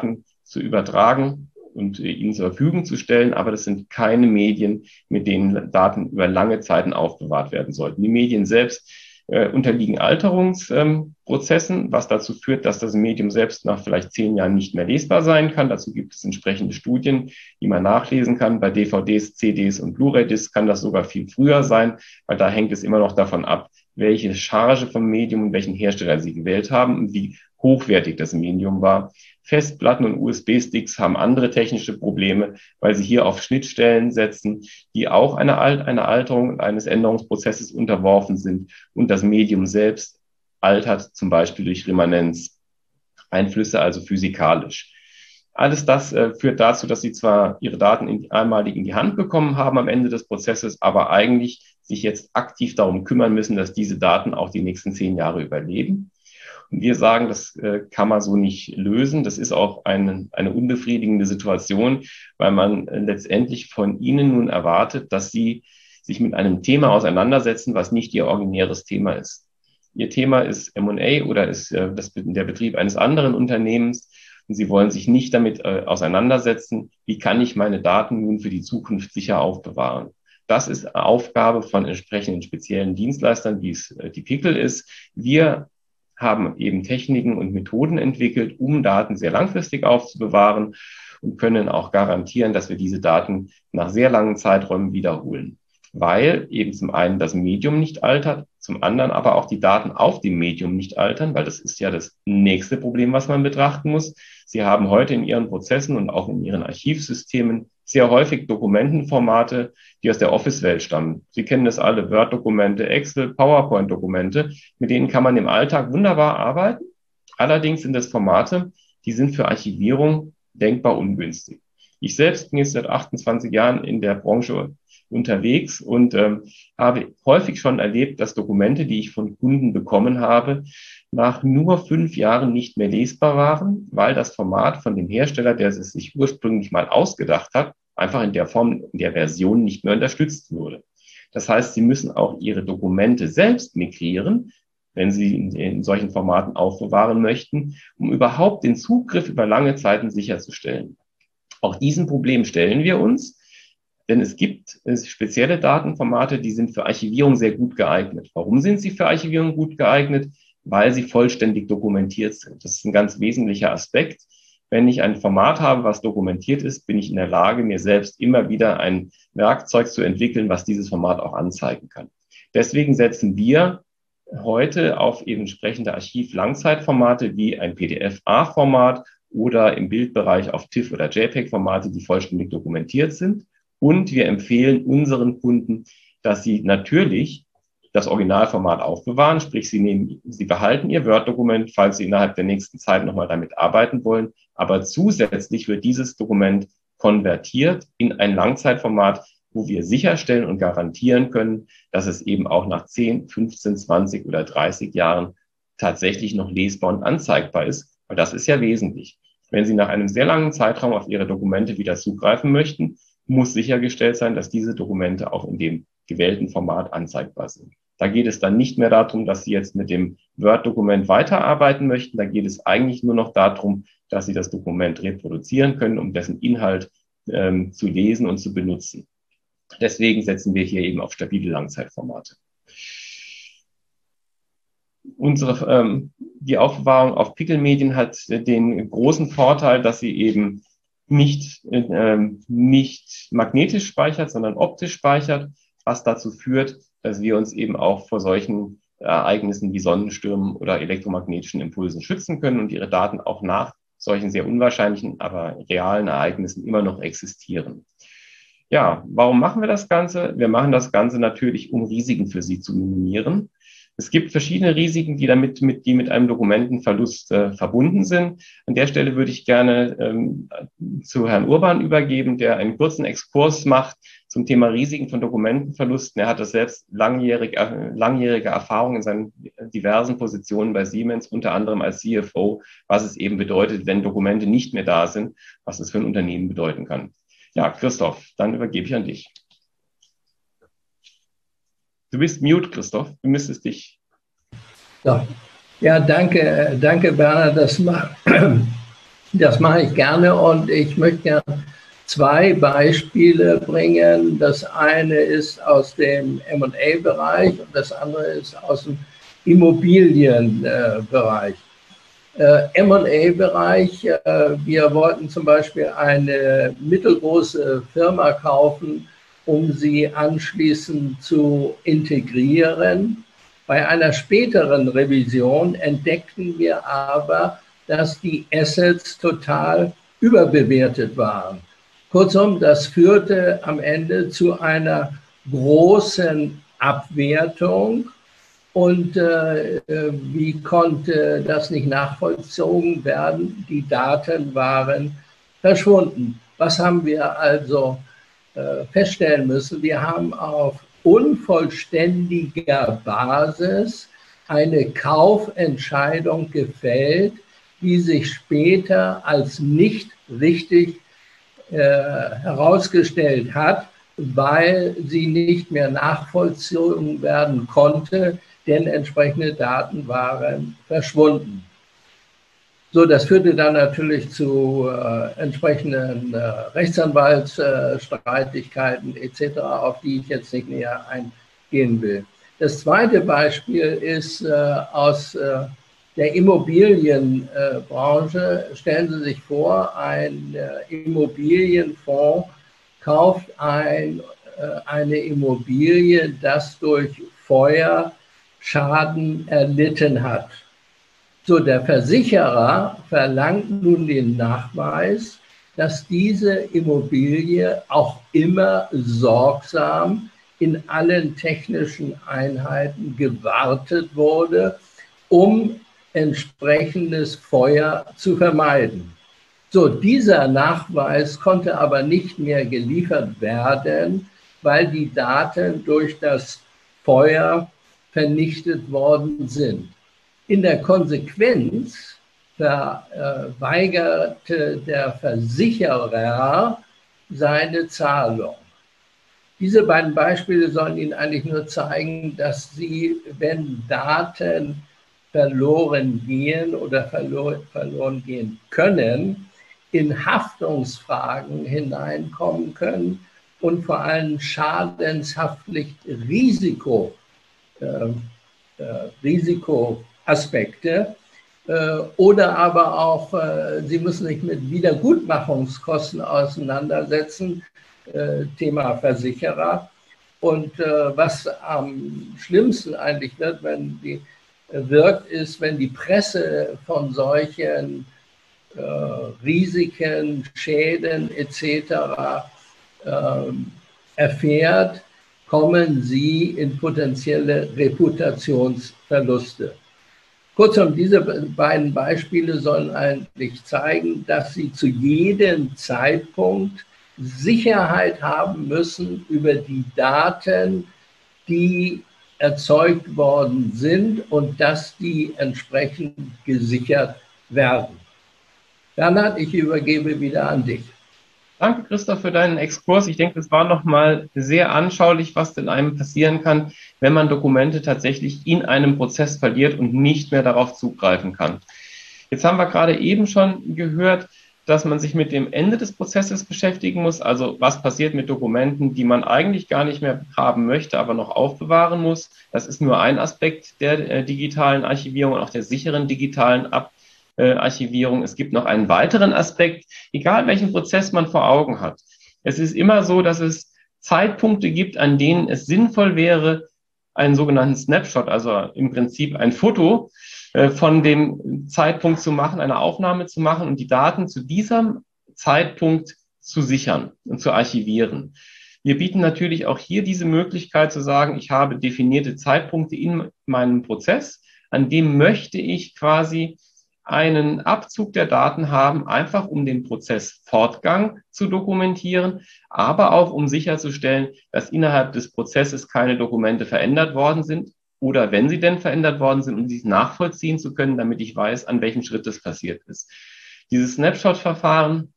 zu übertragen und ihnen zur Verfügung zu stellen, aber das sind keine Medien, mit denen Daten über lange Zeiten aufbewahrt werden sollten. Die Medien selbst äh, unterliegen Alterungsprozessen, ähm, was dazu führt, dass das Medium selbst nach vielleicht zehn Jahren nicht mehr lesbar sein kann. Dazu gibt es entsprechende Studien, die man nachlesen kann. Bei D V Ds, C Ds und Blu-ray-Discs kann das sogar viel früher sein, weil da hängt es immer noch davon ab, welche Charge vom Medium und welchen Hersteller sie gewählt haben und wie hochwertig das Medium war. Festplatten und U S B-Sticks haben andere technische Probleme, weil sie hier auf Schnittstellen setzen, die auch einer eine Alterung eines Änderungsprozesses unterworfen sind. Und das Medium selbst altert zum Beispiel durch Remanenz, Einflüsse also physikalisch. Alles das äh, führt dazu, dass sie zwar ihre Daten in, einmalig in die Hand bekommen haben am Ende des Prozesses, aber eigentlich sich jetzt aktiv darum kümmern müssen, dass diese Daten auch die nächsten zehn Jahre überleben. Und wir sagen, das äh, kann man so nicht lösen. Das ist auch eine, eine unbefriedigende Situation, weil man äh, letztendlich von Ihnen nun erwartet, dass Sie sich mit einem Thema auseinandersetzen, was nicht Ihr originäres Thema ist. Ihr Thema ist M und A oder ist äh, das, der Betrieb eines anderen Unternehmens. Und Sie wollen sich nicht damit äh, auseinandersetzen, wie kann ich meine Daten nun für die Zukunft sicher aufbewahren. Das ist Aufgabe von entsprechenden speziellen Dienstleistern, wie es äh, die Pickel ist. Wir haben eben Techniken und Methoden entwickelt, um Daten sehr langfristig aufzubewahren und können auch garantieren, dass wir diese Daten nach sehr langen Zeiträumen wiederholen. Weil eben zum einen das Medium nicht altert, zum anderen aber auch die Daten auf dem Medium nicht altern, weil das ist ja das nächste Problem, was man betrachten muss. Sie haben heute in Ihren Prozessen und auch in Ihren Archivsystemen sehr häufig Dokumentenformate, die aus der Office-Welt stammen. Sie kennen das alle, Word-Dokumente, Excel, PowerPoint-Dokumente, mit denen kann man im Alltag wunderbar arbeiten. Allerdings sind das Formate, die sind für Archivierung denkbar ungünstig. Ich selbst bin jetzt seit achtundzwanzig Jahren in der Branche unterwegs und ähm, habe häufig schon erlebt, dass Dokumente, die ich von Kunden bekommen habe, nach nur fünf Jahren nicht mehr lesbar waren, weil das Format von dem Hersteller, der es sich ursprünglich mal ausgedacht hat, einfach in der Form, in der Version nicht mehr unterstützt wurde. Das heißt, Sie müssen auch Ihre Dokumente selbst migrieren, wenn Sie in, in solchen Formaten aufbewahren möchten, um überhaupt den Zugriff über lange Zeiten sicherzustellen. Auch diesem Problem stellen wir uns. Denn es gibt spezielle Datenformate, die sind für Archivierung sehr gut geeignet. Warum sind sie für Archivierung gut geeignet? Weil sie vollständig dokumentiert sind. Das ist ein ganz wesentlicher Aspekt. Wenn ich ein Format habe, was dokumentiert ist, bin ich in der Lage, mir selbst immer wieder ein Werkzeug zu entwickeln, was dieses Format auch anzeigen kann. Deswegen setzen wir heute auf eben entsprechende Archiv-Langzeitformate wie ein P D F-A-Format oder im Bildbereich auf TIFF- oder JPEG-Formate, die vollständig dokumentiert sind. Und wir empfehlen unseren Kunden, dass sie natürlich das Originalformat aufbewahren, sprich sie nehmen, sie behalten ihr Word-Dokument, falls sie innerhalb der nächsten Zeit nochmal damit arbeiten wollen. Aber zusätzlich wird dieses Dokument konvertiert in ein Langzeitformat, wo wir sicherstellen und garantieren können, dass es eben auch nach zehn, fünfzehn, zwanzig oder dreißig Jahren tatsächlich noch lesbar und anzeigbar ist. Weil das ist ja wesentlich. Wenn Sie nach einem sehr langen Zeitraum auf Ihre Dokumente wieder zugreifen möchten, muss sichergestellt sein, dass diese Dokumente auch in dem gewählten Format anzeigbar sind. Da geht es dann nicht mehr darum, dass Sie jetzt mit dem Word-Dokument weiterarbeiten möchten. Da geht es eigentlich nur noch darum, dass Sie das Dokument reproduzieren können, um dessen Inhalt ähm, zu lesen und zu benutzen. Deswegen setzen wir hier eben auf stabile Langzeitformate. Unsere, ähm, die Aufbewahrung auf Pickel-Medien hat den großen Vorteil, dass sie eben nicht, äh, nicht magnetisch speichert, sondern optisch speichert, was dazu führt, dass wir uns eben auch vor solchen Ereignissen wie Sonnenstürmen oder elektromagnetischen Impulsen schützen können und ihre Daten auch nach solchen sehr unwahrscheinlichen, aber realen Ereignissen immer noch existieren. Ja, warum machen wir das Ganze? Wir machen das Ganze natürlich, um Risiken für Sie zu minimieren. Es gibt verschiedene Risiken, die damit mit, die mit einem Dokumentenverlust äh, verbunden sind. An der Stelle würde ich gerne ähm, zu Herrn Urban übergeben, der einen kurzen Exkurs macht zum Thema Risiken von Dokumentenverlusten. Er hat das selbst langjährig, äh, langjährige Erfahrung in seinen diversen Positionen bei Siemens, unter anderem als C F O, was es eben bedeutet, wenn Dokumente nicht mehr da sind, was es für ein Unternehmen bedeuten kann. Ja, Christoph, dann übergebe ich an dich. Du bist mute, Christoph. Du müsstest dich. So. Ja, danke, danke, Bernhard. Das macht, Das mache ich gerne und ich möchte gerne zwei Beispiele bringen. Das eine ist aus dem M und A-Bereich und das andere ist aus dem Immobilienbereich. Äh, M und A-Bereich, äh, wir wollten zum Beispiel eine mittelgroße Firma kaufen, um sie anschließend zu integrieren. Bei einer späteren Revision entdeckten wir aber, dass die Assets total überbewertet waren. Kurzum, das führte am Ende zu einer großen Abwertung. Und äh, wie konnte das nicht nachvollzogen werden? Die Daten waren verschwunden. Was haben wir also äh, feststellen müssen? Wir haben auf unvollständiger Basis eine Kaufentscheidung gefällt, die sich später als nicht richtig äh, herausgestellt hat, weil sie nicht mehr nachvollzogen werden konnte, denn entsprechende Daten waren verschwunden. So, das führte dann natürlich zu äh, entsprechenden äh, Rechtsanwaltsstreitigkeiten äh, et cetera, auf die ich jetzt nicht näher eingehen will. Das zweite Beispiel ist äh, aus äh, der Immobilienbranche. Stellen Sie sich vor, ein äh, Immobilienfonds kauft ein, äh, eine Immobilie, das durch Feuer Schaden erlitten hat. So, der Versicherer verlangt nun den Nachweis, dass diese Immobilie auch immer sorgsam in allen technischen Einheiten gewartet wurde, um entsprechendes Feuer zu vermeiden. So, dieser Nachweis konnte aber nicht mehr geliefert werden, weil die Daten durch das Feuer vernichtet worden sind. In der Konsequenz verweigerte der Versicherer seine Zahlung. Diese beiden Beispiele sollen Ihnen eigentlich nur zeigen, dass Sie, wenn Daten verloren gehen oder verlor, verloren gehen können, in Haftungsfragen hineinkommen können und vor allem Schadenshaftpflichtrisiko, äh, äh, Risikoaspekte äh, oder aber auch, äh, Sie müssen sich mit Wiedergutmachungskosten auseinandersetzen, äh, Thema Versicherer. Und äh, was am schlimmsten eigentlich wird, wenn die äh, wirkt, ist, wenn die Presse von solchen äh, Risiken, Schäden et cetera äh, erfährt, kommen sie in potenzielle Reputationsverluste. Kurzum, diese beiden Beispiele sollen eigentlich zeigen, dass Sie zu jedem Zeitpunkt Sicherheit haben müssen über die Daten, die erzeugt worden sind und dass die entsprechend gesichert werden. Bernhard, ich übergebe wieder an dich. Danke, Christoph, für deinen Exkurs. Ich denke, es war nochmal sehr anschaulich, was denn einem passieren kann, wenn man Dokumente tatsächlich in einem Prozess verliert und nicht mehr darauf zugreifen kann. Jetzt haben wir gerade eben schon gehört, dass man sich mit dem Ende des Prozesses beschäftigen muss, also was passiert mit Dokumenten, die man eigentlich gar nicht mehr haben möchte, aber noch aufbewahren muss. Das ist nur ein Aspekt der äh, digitalen Archivierung und auch der sicheren digitalen Ab Archivierung. Es gibt noch einen weiteren Aspekt, egal welchen Prozess man vor Augen hat. Es ist immer so, dass es Zeitpunkte gibt, an denen es sinnvoll wäre, einen sogenannten Snapshot, also im Prinzip ein Foto äh, von dem Zeitpunkt zu machen, eine Aufnahme zu machen und die Daten zu diesem Zeitpunkt zu sichern und zu archivieren. Wir bieten natürlich auch hier diese Möglichkeit zu sagen, ich habe definierte Zeitpunkte in meinem Prozess, an dem möchte ich quasi einen Abzug der Daten haben, einfach um den Prozessfortgang zu dokumentieren, aber auch um sicherzustellen, dass innerhalb des Prozesses keine Dokumente verändert worden sind oder wenn sie denn verändert worden sind, um dies nachvollziehen zu können, damit ich weiß, an welchem Schritt das passiert ist. Dieses Snapshot-Verfahren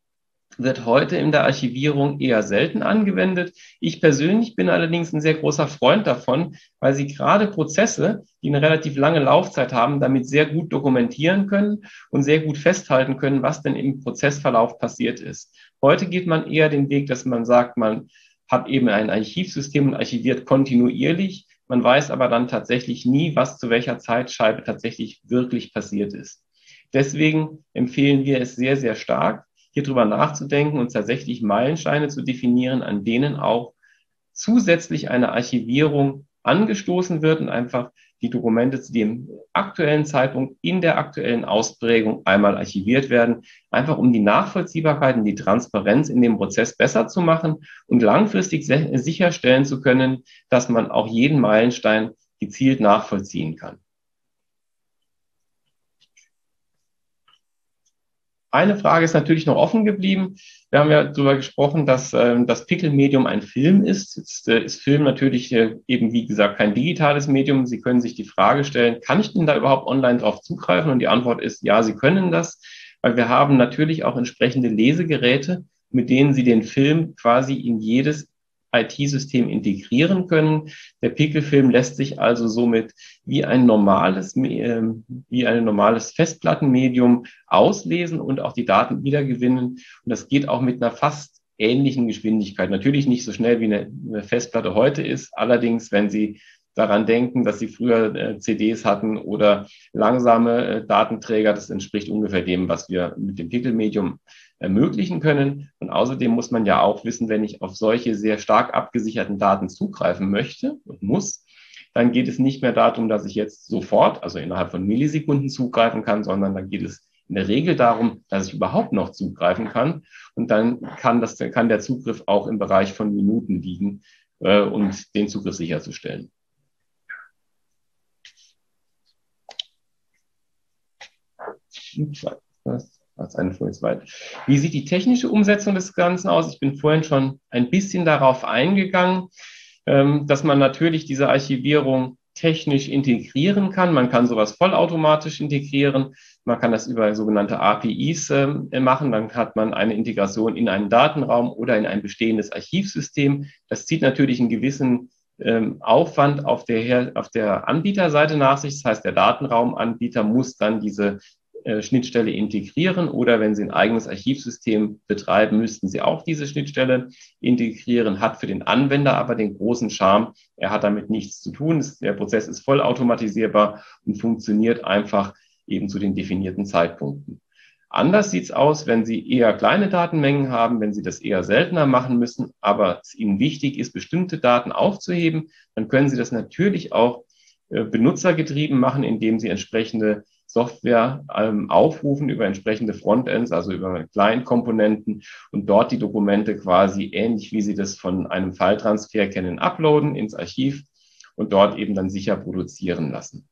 wird heute in der Archivierung eher selten angewendet. Ich persönlich bin allerdings ein sehr großer Freund davon, weil Sie gerade Prozesse, die eine relativ lange Laufzeit haben, damit sehr gut dokumentieren können und sehr gut festhalten können, was denn im Prozessverlauf passiert ist. Heute geht man eher den Weg, dass man sagt, man hat eben ein Archivsystem und archiviert kontinuierlich. Man weiß aber dann tatsächlich nie, was zu welcher Zeitscheibe tatsächlich wirklich passiert ist. Deswegen empfehlen wir es sehr, sehr stark, hier drüber nachzudenken und tatsächlich Meilensteine zu definieren, an denen auch zusätzlich eine Archivierung angestoßen wird und einfach die Dokumente zu dem aktuellen Zeitpunkt in der aktuellen Ausprägung einmal archiviert werden, einfach um die Nachvollziehbarkeit und die Transparenz in dem Prozess besser zu machen und langfristig sicherstellen zu können, dass man auch jeden Meilenstein gezielt nachvollziehen kann. Eine Frage ist natürlich noch offen geblieben. Wir haben ja darüber gesprochen, dass äh, das Pickel-Medium ein Film ist. Jetzt äh, ist Film natürlich äh, eben, wie gesagt, kein digitales Medium. Sie können sich die Frage stellen, kann ich denn da überhaupt online drauf zugreifen? Und die Antwort ist, ja, Sie können das, weil wir haben natürlich auch entsprechende Lesegeräte, mit denen Sie den Film quasi in jedes I T-System integrieren können. Der Pickel-Film lässt sich also somit wie ein normales, äh, wie ein normales Festplattenmedium auslesen und auch die Daten wiedergewinnen. Und das geht auch mit einer fast ähnlichen Geschwindigkeit. Natürlich nicht so schnell wie eine, eine Festplatte heute ist. Allerdings, wenn Sie daran denken, dass Sie früher äh, C Ds hatten oder langsame äh, Datenträger, das entspricht ungefähr dem, was wir mit dem Pickel-Medium ermöglichen können. Und außerdem muss man ja auch wissen, wenn ich auf solche sehr stark abgesicherten Daten zugreifen möchte und muss, dann geht es nicht mehr darum, dass ich jetzt sofort, also innerhalb von Millisekunden zugreifen kann, sondern dann geht es in der Regel darum, dass ich überhaupt noch zugreifen kann. Und dann kann, das, kann der Zugriff auch im Bereich von Minuten liegen, äh, und den Zugriff sicherzustellen. Das als eine Folie weit. Wie sieht die technische Umsetzung des Ganzen aus? Ich bin vorhin schon ein bisschen darauf eingegangen, dass man natürlich diese Archivierung technisch integrieren kann. Man kann sowas vollautomatisch integrieren. Man kann das über sogenannte A P Is machen. Dann hat man eine Integration in einen Datenraum oder in ein bestehendes Archivsystem. Das zieht natürlich einen gewissen Aufwand auf der, auf der Anbieterseite nach sich. Das heißt, der Datenraumanbieter muss dann diese Schnittstelle integrieren oder wenn Sie ein eigenes Archivsystem betreiben, müssten Sie auch diese Schnittstelle integrieren, hat für den Anwender aber den großen Charme, er hat damit nichts zu tun, der Prozess ist vollautomatisierbar und funktioniert einfach eben zu den definierten Zeitpunkten. Anders sieht's aus, wenn Sie eher kleine Datenmengen haben, wenn Sie das eher seltener machen müssen, aber es Ihnen wichtig ist, bestimmte Daten aufzuheben, dann können Sie das natürlich auch äh, benutzergetrieben machen, indem Sie entsprechende Software ähm, aufrufen über entsprechende Frontends, also über Client-Komponenten und dort die Dokumente quasi ähnlich wie Sie das von einem File-Transfer kennen, uploaden ins Archiv und dort eben dann sicher produzieren lassen.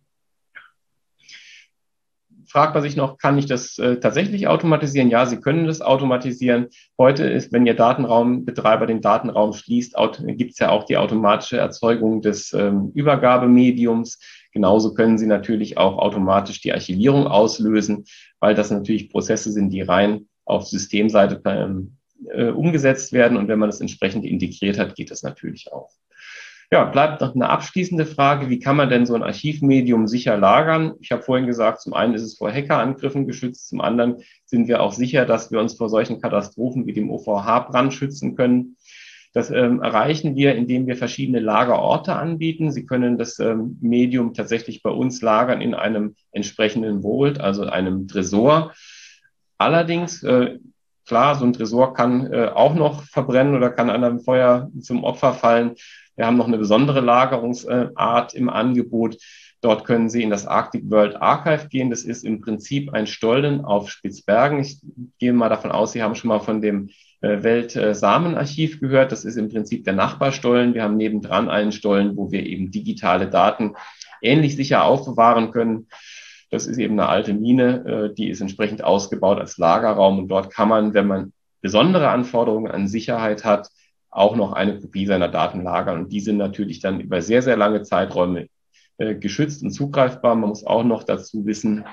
Fragt man sich noch, kann ich das äh, tatsächlich automatisieren? Ja, Sie können das automatisieren. Heute ist, wenn Ihr Datenraumbetreiber den Datenraum schließt, gibt es ja auch die automatische Erzeugung des ähm, Übergabemediums. Genauso können Sie natürlich auch automatisch die Archivierung auslösen, weil das natürlich Prozesse sind, die rein auf Systemseite ähm, äh, umgesetzt werden. Und wenn man das entsprechend integriert hat, geht das natürlich auch. Ja, bleibt noch eine abschließende Frage. Wie kann man denn so ein Archivmedium sicher lagern? Ich habe vorhin gesagt, zum einen ist es vor Hackerangriffen geschützt, zum anderen sind wir auch sicher, dass wir uns vor solchen Katastrophen wie dem O V H-Brand schützen können. Das ähm, erreichen wir, indem wir verschiedene Lagerorte anbieten. Sie können das ähm, Medium tatsächlich bei uns lagern in einem entsprechenden Vault, also einem Tresor. Allerdings, äh, klar, so ein Tresor kann äh, auch noch verbrennen oder kann einem Feuer zum Opfer fallen. Wir haben noch eine besondere Lagerungsart im Angebot. Dort können Sie in das Arctic World Archive gehen. Das ist im Prinzip ein Stollen auf Spitzbergen. Ich gehe mal davon aus, Sie haben schon mal von dem Weltsamenarchiv gehört. Das ist im Prinzip der Nachbarstollen. Wir haben nebendran einen Stollen, wo wir eben digitale Daten ähnlich sicher aufbewahren können. Das ist eben eine alte Mine, die ist entsprechend ausgebaut als Lagerraum. Und dort kann man, wenn man besondere Anforderungen an Sicherheit hat, auch noch eine Kopie seiner Daten lagern. Und die sind natürlich dann über sehr, sehr lange Zeiträume äh, geschützt und zugreifbar. Man muss auch noch dazu wissen,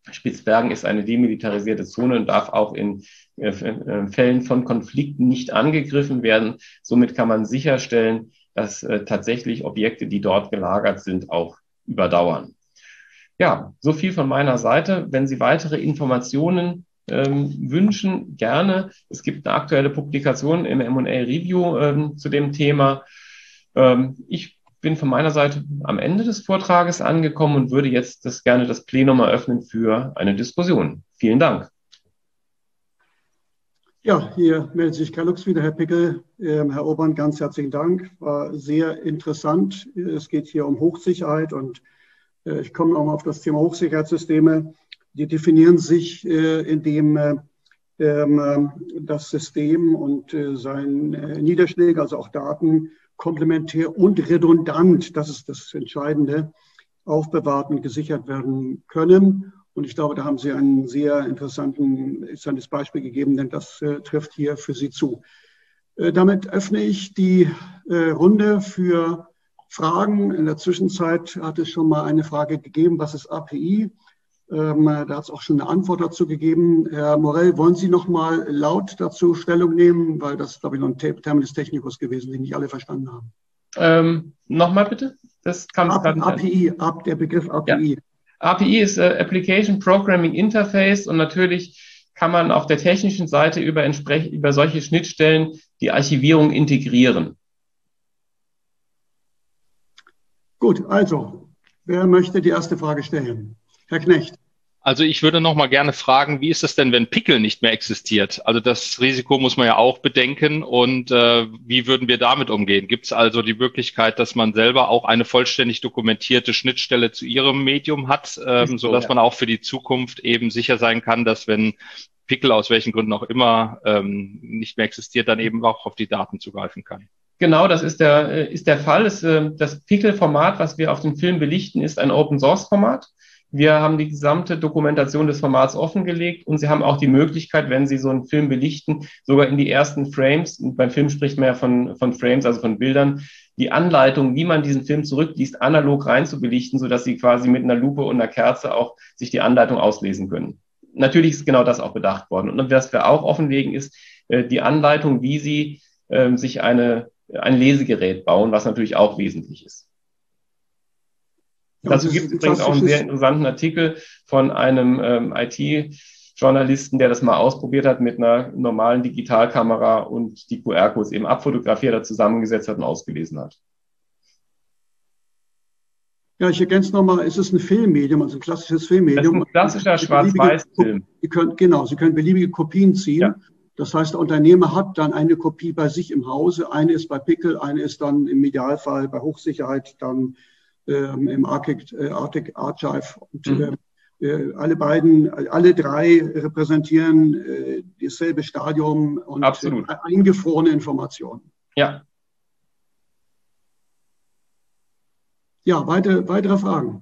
Spitzbergen ist eine demilitarisierte Zone und darf auch in äh, Fällen von Konflikten nicht angegriffen werden. Somit kann man sicherstellen, dass äh, tatsächlich Objekte, die dort gelagert sind, auch überdauern. Ja, so viel von meiner Seite. Wenn Sie weitere Informationen ähm, wünschen, gerne. Es gibt eine aktuelle Publikation im M und A Review ähm, zu dem Thema. Ähm, ich bin von meiner Seite am Ende des Vortrages angekommen und würde jetzt das gerne das Plenum eröffnen für eine Diskussion. Vielen Dank. Ja, hier meldet sich Karl Lux wieder, Herr Pickel. Ähm, Herr Obern, ganz herzlichen Dank. War sehr interessant. Es geht hier um Hochsicherheit und äh, ich komme auch mal auf das Thema Hochsicherheitssysteme. Die definieren sich, äh, indem äh, äh, das System und äh, sein äh, Niederschläge, also auch Daten, komplementär und redundant, das ist das Entscheidende, aufbewahrt und gesichert werden können. Und ich glaube, da haben Sie ein sehr interessanten, interessantes Beispiel gegeben, denn das äh, trifft hier für Sie zu. Äh, damit öffne ich die äh, Runde für Fragen. In der Zwischenzeit hat es schon mal eine Frage gegeben, was ist A P I? Ähm, da hat es auch schon eine Antwort dazu gegeben. Herr Morell, wollen Sie noch mal laut dazu Stellung nehmen? Weil das ist, glaube ich, noch ein Terminus technicus gewesen, den nicht alle verstanden haben. Ähm, Nochmal bitte? Das kam A P I, ab, der Begriff A P I. Ja. A P I ist äh, Application Programming Interface und natürlich kann man auf der technischen Seite über, entsprech- über solche Schnittstellen die Archivierung integrieren. Gut, also, wer möchte die erste Frage stellen? Herr Knecht. Also ich würde noch mal gerne fragen, wie ist es denn, wenn Pickel nicht mehr existiert? Also das Risiko muss man ja auch bedenken und äh, wie würden wir damit umgehen? Gibt es also die Möglichkeit, dass man selber auch eine vollständig dokumentierte Schnittstelle zu Ihrem Medium hat, ähm, so, sodass ja. man auch für die Zukunft eben sicher sein kann, dass wenn Pickel aus welchen Gründen auch immer ähm, nicht mehr existiert, dann eben auch auf die Daten zugreifen kann? Genau, das ist der, ist der Fall. Das, das Pickel-Format, was wir auf dem Film belichten, ist ein Open-Source-Format. Wir haben die gesamte Dokumentation des Formats offengelegt und Sie haben auch die Möglichkeit, wenn Sie so einen Film belichten, sogar in die ersten Frames, und beim Film spricht man ja von, von Frames, also von Bildern, die Anleitung, wie man diesen Film zurückliest, analog rein zu belichten, sodass Sie quasi mit einer Lupe und einer Kerze auch sich die Anleitung auslesen können. Natürlich ist genau das auch bedacht worden. Und was wir auch offenlegen, ist äh, die Anleitung, wie Sie äh, sich eine, ein Lesegerät bauen, was natürlich auch wesentlich ist. Dazu gibt es übrigens auch einen sehr interessanten Artikel von einem ähm, I T-Journalisten, der das mal ausprobiert hat mit einer normalen Digitalkamera und die Q R-Codes eben abfotografiert hat, zusammengesetzt hat und ausgelesen hat. Ja, ich ergänze nochmal, es ist ein Filmmedium, also ein klassisches Filmmedium. Das ist ein klassischer Schwarz-Weiß-Film. Sie können, genau, Sie können beliebige Kopien ziehen. Ja. Das heißt, der Unternehmer hat dann eine Kopie bei sich im Hause. Eine ist bei Pickel, eine ist dann im Idealfall bei Hochsicherheit dann Ähm, im Arctic, äh, Arctic Archive. Und, mhm. äh, alle beiden, alle drei repräsentieren äh, dasselbe Stadium und Absolut. Äh, eingefrorene Informationen. Ja. Ja, weitere, weitere Fragen?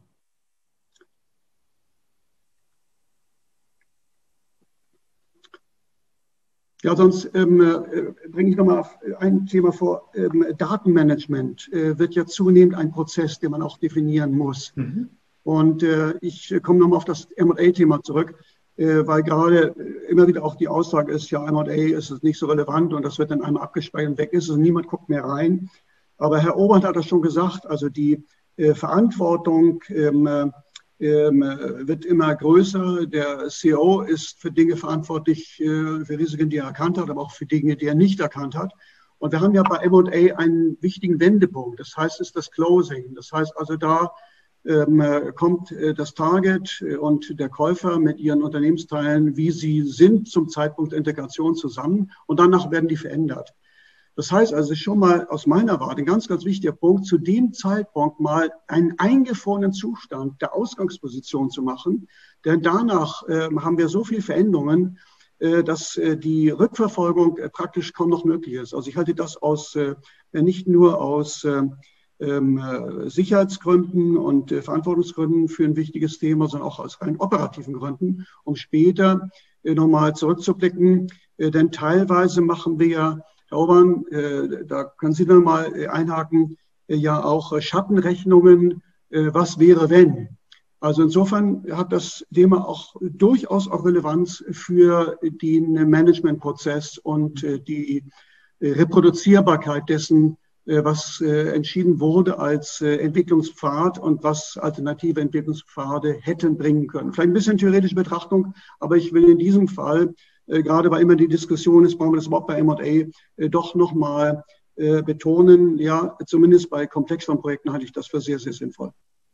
Ja, sonst ähm, äh, bringe ich nochmal ein Thema vor. Ähm, Datenmanagement äh, wird ja zunehmend ein Prozess, den man auch definieren muss. Mhm. Und äh, ich komme nochmal auf das M und A-Thema zurück, äh, weil gerade immer wieder auch die Aussage ist, ja, M und A ist es nicht so relevant und das wird dann einmal abgespeichert und weg ist es und niemand guckt mehr rein. Aber Herr Obern hat das schon gesagt, also die äh, Verantwortung ähm, Ähm, wird immer größer. Der C E O ist für Dinge verantwortlich, äh, für Risiken, die er erkannt hat, aber auch für Dinge, die er nicht erkannt hat. Und wir haben ja bei M und A einen wichtigen Wendepunkt. Das heißt, es ist das Closing. Das heißt also, da ähm, kommt äh, das Target und der Käufer mit ihren Unternehmensteilen, wie sie sind zum Zeitpunkt der Integration zusammen. Und danach werden die verändert. Das heißt also schon mal aus meiner Warte ein ganz, ganz wichtiger Punkt, zu dem Zeitpunkt mal einen eingefrorenen Zustand der Ausgangsposition zu machen. Denn danach äh, haben wir so viele Veränderungen, äh, dass äh, die Rückverfolgung äh, praktisch kaum noch möglich ist. Also ich halte das aus äh, nicht nur aus äh, äh, Sicherheitsgründen und äh, Verantwortungsgründen für ein wichtiges Thema, sondern auch aus rein operativen Gründen, um später äh, nochmal zurückzublicken. Äh, denn teilweise machen wir ja Herr Obern, äh, da können Sie dann mal äh, einhaken, äh, ja auch äh, Schattenrechnungen, äh, was wäre wenn. Also insofern hat das Thema auch durchaus auch Relevanz für den Managementprozess und die Reproduzierbarkeit dessen, was entschieden wurde als Entwicklungspfad und was alternative Entwicklungspfade hätten bringen können. Vielleicht ein bisschen theoretische Betrachtung, aber ich will in diesem Fall, gerade weil immer die Diskussion ist, brauchen wir das überhaupt bei M und A, doch nochmal betonen, ja, zumindest bei komplexeren Projekten halte ich das für sehr, sehr sinnvoll.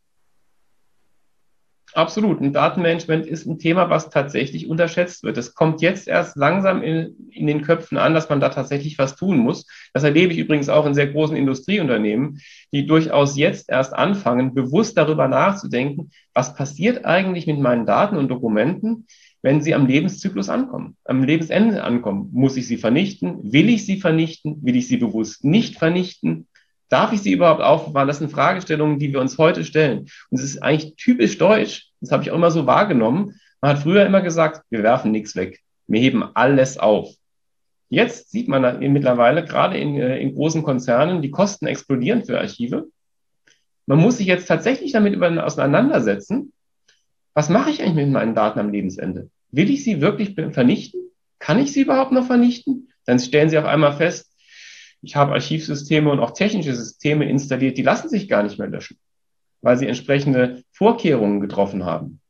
Absolut. Ein Datenmanagement ist ein Thema, was tatsächlich unterschätzt wird. Es kommt jetzt erst langsam in, in den Köpfen an, dass man da tatsächlich was tun muss. Das erlebe ich übrigens auch in sehr großen Industrieunternehmen, die durchaus jetzt erst anfangen, bewusst darüber nachzudenken, was passiert eigentlich mit meinen Daten und Dokumenten, wenn sie am Lebenszyklus ankommen, am Lebensende ankommen. Muss ich sie vernichten? Will ich sie vernichten? Will ich sie bewusst nicht vernichten? Darf ich sie überhaupt aufbewahren? Das sind Fragestellungen, die wir uns heute stellen. Und es ist eigentlich typisch deutsch. Das habe ich auch immer so wahrgenommen. Man hat früher immer gesagt, wir werfen nichts weg. Wir heben alles auf. Jetzt sieht man mittlerweile, gerade in, in großen Konzernen, die Kosten explodieren für Archive. Man muss sich jetzt tatsächlich damit auseinandersetzen. Was mache ich eigentlich mit meinen Daten am Lebensende? Will ich sie wirklich vernichten? Kann ich sie überhaupt noch vernichten? Dann stellen Sie auf einmal fest, ich habe Archivsysteme und auch technische Systeme installiert, die lassen sich gar nicht mehr löschen, weil sie entsprechende Vorkehrungen getroffen haben.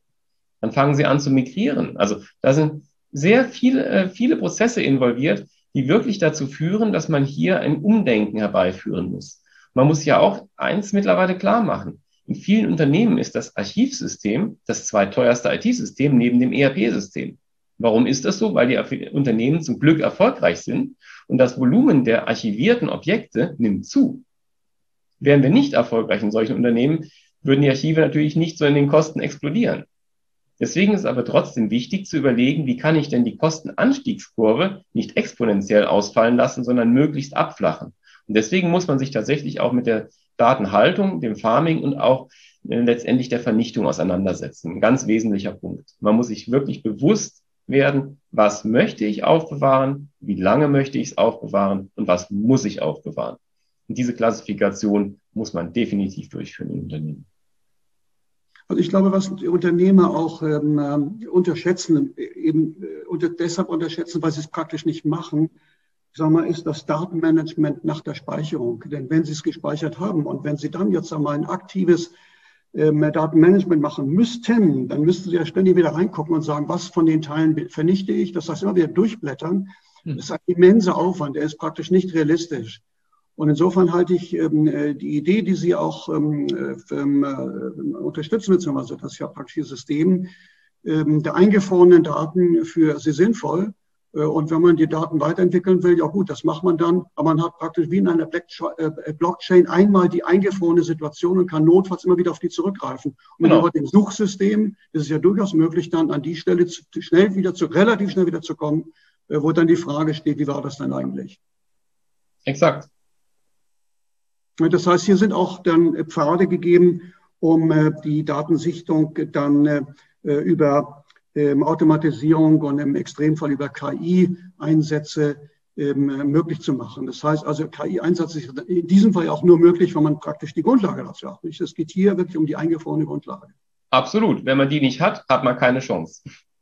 Dann fangen sie an zu migrieren. Also da sind sehr viele, äh, viele Prozesse involviert, die wirklich dazu führen, dass man hier ein Umdenken herbeiführen muss. Man muss ja auch eins mittlerweile klar machen. In vielen Unternehmen ist das Archivsystem das zweiteuerste I T-System neben dem E R P-System. Warum ist das so? Weil die Unternehmen zum Glück erfolgreich sind und das Volumen der archivierten Objekte nimmt zu. Wären wir nicht erfolgreich in solchen Unternehmen, würden die Archive natürlich nicht so in den Kosten explodieren. Deswegen ist es aber trotzdem wichtig zu überlegen, wie kann ich denn die Kostenanstiegskurve nicht exponentiell ausfallen lassen, sondern möglichst abflachen. Und deswegen muss man sich tatsächlich auch mit der Datenhaltung, dem Farming und auch äh, letztendlich der Vernichtung auseinandersetzen. Ein ganz wesentlicher Punkt. Man muss sich wirklich bewusst werden, was möchte ich aufbewahren, wie lange möchte ich es aufbewahren und was muss ich aufbewahren. Und diese Klassifikation muss man definitiv durchführen im Unternehmen. Also ich glaube, was die Unternehmer auch ähm, unterschätzen, eben äh, unter, deshalb unterschätzen, weil sie es praktisch nicht machen, sagen wir, ist das Datenmanagement nach der Speicherung. Denn wenn sie es gespeichert haben und wenn sie dann jetzt einmal ein aktives ähm, Datenmanagement machen müssten, dann müssten sie ja ständig wieder reingucken und sagen, was von den Teilen vernichte ich. Das heißt, immer wieder durchblättern. Das ist ein immenser Aufwand, der ist praktisch nicht realistisch. Und insofern halte ich ähm, die Idee, die Sie auch ähm, ähm, äh, unterstützen, beziehungsweise das ist ja praktisch das System ähm, der eingefrorenen Daten für sehr sinnvoll. Äh, und wenn man die Daten weiterentwickeln will, ja gut, das macht man dann. Aber man hat praktisch wie in einer Blockchain einmal die eingefrorene Situation und kann notfalls immer wieder auf die zurückgreifen. Und genau. Mit dem Suchsystem ist es ja durchaus möglich, dann an die Stelle zu, schnell wieder zu, relativ schnell wieder zu kommen, äh, wo dann die Frage steht, wie war das denn eigentlich? Exakt. Das heißt, hier sind auch dann Pfade gegeben, um äh, die Datensichtung dann äh, über äh, Automatisierung und im Extremfall über K I-Einsätze äh, möglich zu machen. Das heißt also, K I-Einsatz ist in diesem Fall auch nur möglich, wenn man praktisch die Grundlage dazu hat. Es geht hier wirklich um die eingefrorene Grundlage. Absolut. Wenn man die nicht hat, hat man keine Chance.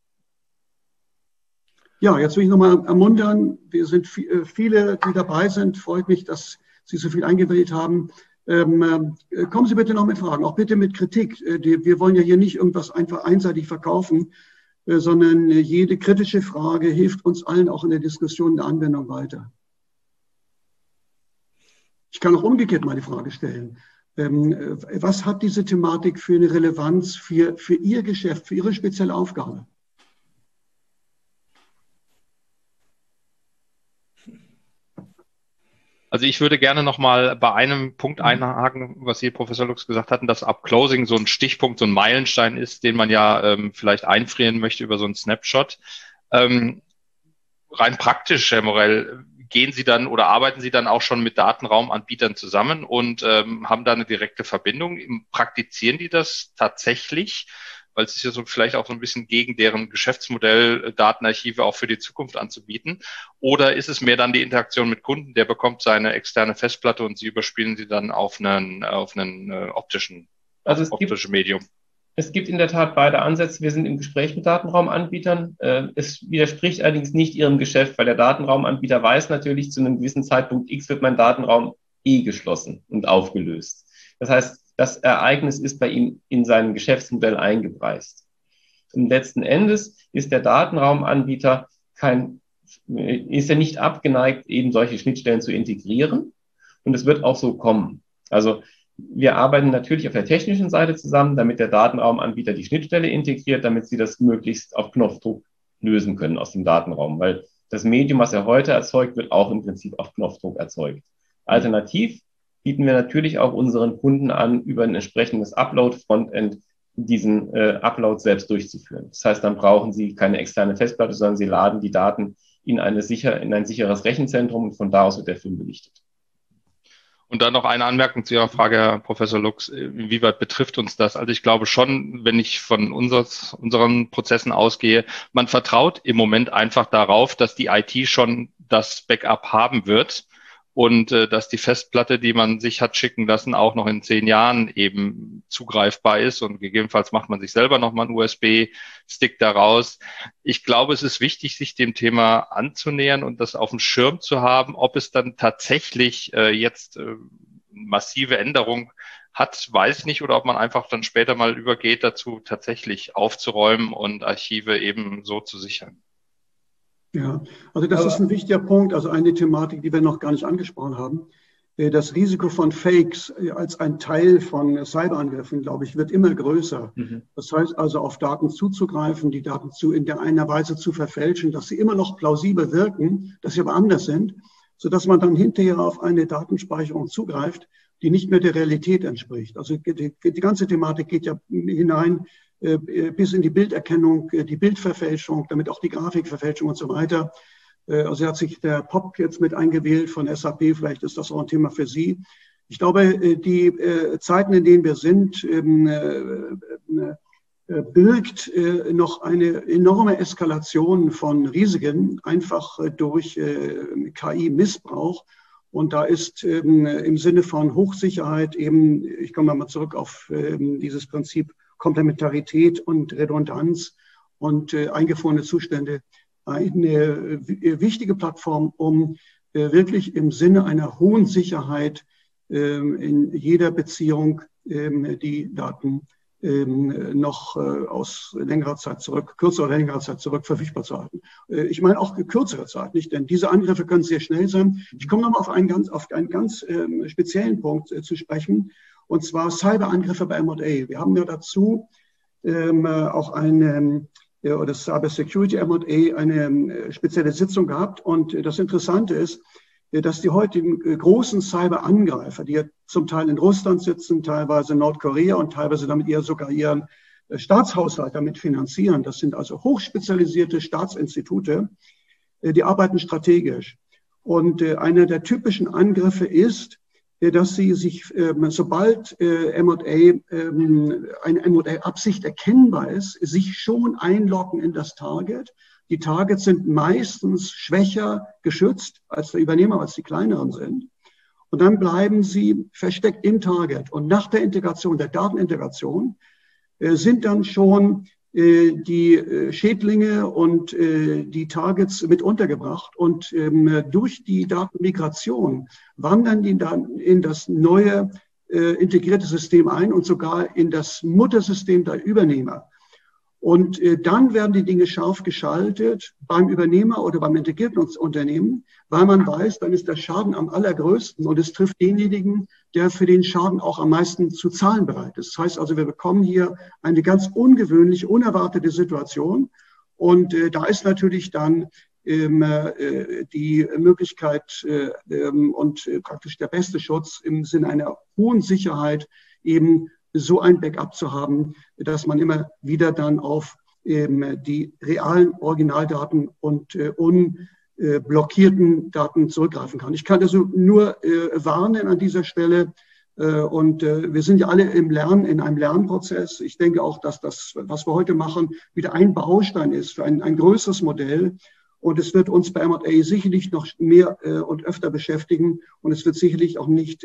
Ja, jetzt will ich nochmal ermuntern. Wir sind viele, die dabei sind. Freut mich, dass Sie so viel eingewählt haben. Ähm, äh, kommen Sie bitte noch mit Fragen, auch bitte mit Kritik. Äh, die, wir wollen ja hier nicht irgendwas einfach einseitig verkaufen, äh, sondern äh, jede kritische Frage hilft uns allen auch in der Diskussion der Anwendung weiter. Ich kann auch umgekehrt mal die Frage stellen. Ähm, äh, was hat diese Thematik für eine Relevanz für, für Ihr Geschäft, für Ihre spezielle Aufgabe? Also ich würde gerne noch mal bei einem Punkt einhaken, was Sie, Professor Lux, gesagt hatten, dass Upclosing so ein Stichpunkt, so ein Meilenstein ist, den man ja ähm, vielleicht einfrieren möchte über so einen Snapshot. Ähm, rein praktisch, Herr Morell, gehen Sie dann oder arbeiten Sie dann auch schon mit Datenraumanbietern zusammen und ähm, haben da eine direkte Verbindung? Praktizieren die das tatsächlich? Weil es ist ja so vielleicht auch so ein bisschen gegen deren Geschäftsmodell, Datenarchive auch für die Zukunft anzubieten. Oder ist es mehr dann die Interaktion mit Kunden, der bekommt seine externe Festplatte und Sie überspielen sie dann auf einen, auf einen äh, optischen, also es optisches gibt, Medium? Es gibt in der Tat beide Ansätze. Wir sind im Gespräch mit Datenraumanbietern. Es widerspricht allerdings nicht ihrem Geschäft, weil der Datenraumanbieter weiß natürlich, zu einem gewissen Zeitpunkt X wird mein Datenraum eh geschlossen und aufgelöst. Das heißt, das Ereignis ist bei ihm in sein Geschäftsmodell eingepreist. Und letzten Endes ist der Datenraumanbieter kein, ist er nicht abgeneigt, eben solche Schnittstellen zu integrieren. Und es wird auch so kommen. Also wir arbeiten natürlich auf der technischen Seite zusammen, damit der Datenraumanbieter die Schnittstelle integriert, damit sie das möglichst auf Knopfdruck lösen können aus dem Datenraum, weil das Medium, was er heute erzeugt, wird auch im Prinzip auf Knopfdruck erzeugt. Alternativ bieten wir natürlich auch unseren Kunden an, über ein entsprechendes Upload-Frontend diesen äh, Upload selbst durchzuführen. Das heißt, dann brauchen Sie keine externe Festplatte, sondern Sie laden die Daten in, eine sicher, in ein sicheres Rechenzentrum und von da aus wird der Film belichtet. Und dann noch eine Anmerkung zu Ihrer Frage, Herr Professor Lux, inwieweit betrifft uns das? Also ich glaube schon, wenn ich von unseres, unseren Prozessen ausgehe, man vertraut im Moment einfach darauf, dass die I T schon das Backup haben wird und äh, dass die Festplatte, die man sich hat schicken lassen, auch noch in zehn Jahren eben zugreifbar ist und gegebenenfalls macht man sich selber nochmal einen U S B-Stick daraus. Ich glaube, es ist wichtig, sich dem Thema anzunähern und das auf dem Schirm zu haben, ob es dann tatsächlich äh, jetzt äh, massive Änderungen hat, weiß ich nicht, oder ob man einfach dann später mal übergeht, dazu tatsächlich aufzuräumen und Archive eben so zu sichern. Ja, also das Aber ist ein wichtiger Punkt, also eine Thematik, die wir noch gar nicht angesprochen haben. Das Risiko von Fakes als ein Teil von Cyberangriffen, glaube ich, wird immer größer. Mhm. Das heißt also, auf Daten zuzugreifen, die Daten zu, in der einer Weise zu verfälschen, dass sie immer noch plausibel wirken, dass sie aber anders sind, sodass man dann hinterher auf eine Datenspeicherung zugreift, die nicht mehr der Realität entspricht. Also die, die ganze Thematik geht ja hinein bis in die Bilderkennung, die Bildverfälschung, damit auch die Grafikverfälschung und so weiter. Also hat sich der Pop jetzt mit eingewählt von S A P, vielleicht ist das auch ein Thema für Sie. Ich glaube, die Zeiten, in denen wir sind, birgt noch eine enorme Eskalation von Risiken, einfach durch K I-Missbrauch. Und da ist im Sinne von Hochsicherheit eben, ich komme mal zurück auf dieses Prinzip Komplementarität und Redundanz und äh, eingefrorene Zustände eine äh, wichtige Plattform, um äh, wirklich im Sinne einer hohen Sicherheit äh, in jeder Beziehung äh, die Daten äh, noch äh, aus längerer Zeit zurück, kürzerer oder längerer Zeit zurück verfügbar zu halten. Äh, ich meine auch kürzere Zeit, nicht? Denn diese Angriffe können sehr schnell sein. Ich komme nochmal auf einen ganz, auf einen ganz äh, speziellen Punkt äh, zu sprechen. Und zwar Cyberangriffe bei M und A. Wir haben ja dazu ähm, auch eine, äh, oder Cyber Security M und A, eine äh, spezielle Sitzung gehabt. Und äh, das Interessante ist, äh, dass die heutigen äh, großen Cyberangreifer, die ja zum Teil in Russland sitzen, teilweise in Nordkorea und teilweise damit eher sogar ihren äh, Staatshaushalt damit finanzieren, das sind also hochspezialisierte Staatsinstitute, äh, die arbeiten strategisch. Und äh, einer der typischen Angriffe ist, dass sie sich, ähm, sobald äh, M und A, ähm, eine M und A-Absicht erkennbar ist, sich schon einloggen in das Target. Die Targets sind meistens schwächer geschützt als der Übernehmer, als die kleineren sind. Und dann bleiben sie versteckt im Target. Und nach der Integration, der Datenintegration, äh, sind dann schon äh, die äh, Schädlinge und äh, die Targets mit untergebracht. Und ähm, durch die Datenmigration wandern die dann in das neue äh, integrierte System ein und sogar in das Muttersystem der Übernehmer. Und äh, dann werden die Dinge scharf geschaltet beim Übernehmer oder beim integrierten Unternehmen, weil man weiß, dann ist der Schaden am allergrößten und es trifft denjenigen, der für den Schaden auch am meisten zu zahlen bereit ist. Das heißt also, wir bekommen hier eine ganz ungewöhnliche, unerwartete Situation. Und äh, da ist natürlich dann ähm, äh, die Möglichkeit äh, ähm, und äh, praktisch der beste Schutz im Sinne einer hohen Sicherheit eben so ein Backup zu haben, dass man immer wieder dann auf ähm, die realen Originaldaten und äh, unblockierten Daten zurückgreifen kann. Ich kann also nur äh, warnen an dieser Stelle. Äh, und äh, wir sind ja alle im Lernen, in einem Lernprozess. Ich denke auch, dass das, was wir heute machen, wieder ein Baustein ist für ein, ein größeres Modell. Und es wird uns bei M und A sicherlich noch mehr äh, und öfter beschäftigen. Und es wird sicherlich auch nicht äh, die erst letzte Veranstaltung zu dieser Thematik sein.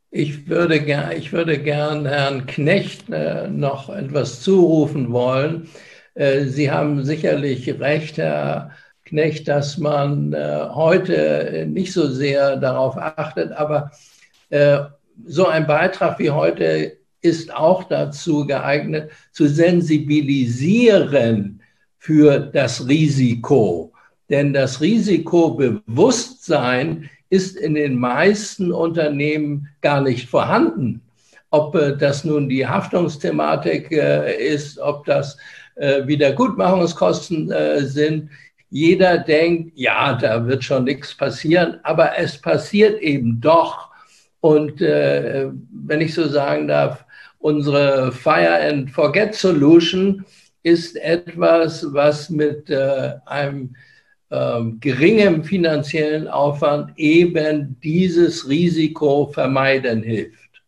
Ich würde gern, ich würde gern Herrn Knecht äh, noch etwas zurufen wollen. Äh, Sie haben sicherlich recht, Herr Knecht, dass man äh, heute nicht so sehr darauf achtet, aber äh, so ein Beitrag wie heute ist auch dazu geeignet, zu sensibilisieren für das Risiko. Denn das Risikobewusstsein ist in den meisten Unternehmen gar nicht vorhanden. Ob äh, das nun die Haftungsthematik äh, ist, ob das äh, Wiedergutmachungskosten äh, sind. Jeder denkt, ja, da wird schon nichts passieren, aber es passiert eben doch. Und äh, wenn ich so sagen darf, unsere Fire and Forget Solution ist etwas, was mit äh, einem äh, geringem finanziellen Aufwand eben dieses Risiko vermeiden hilft.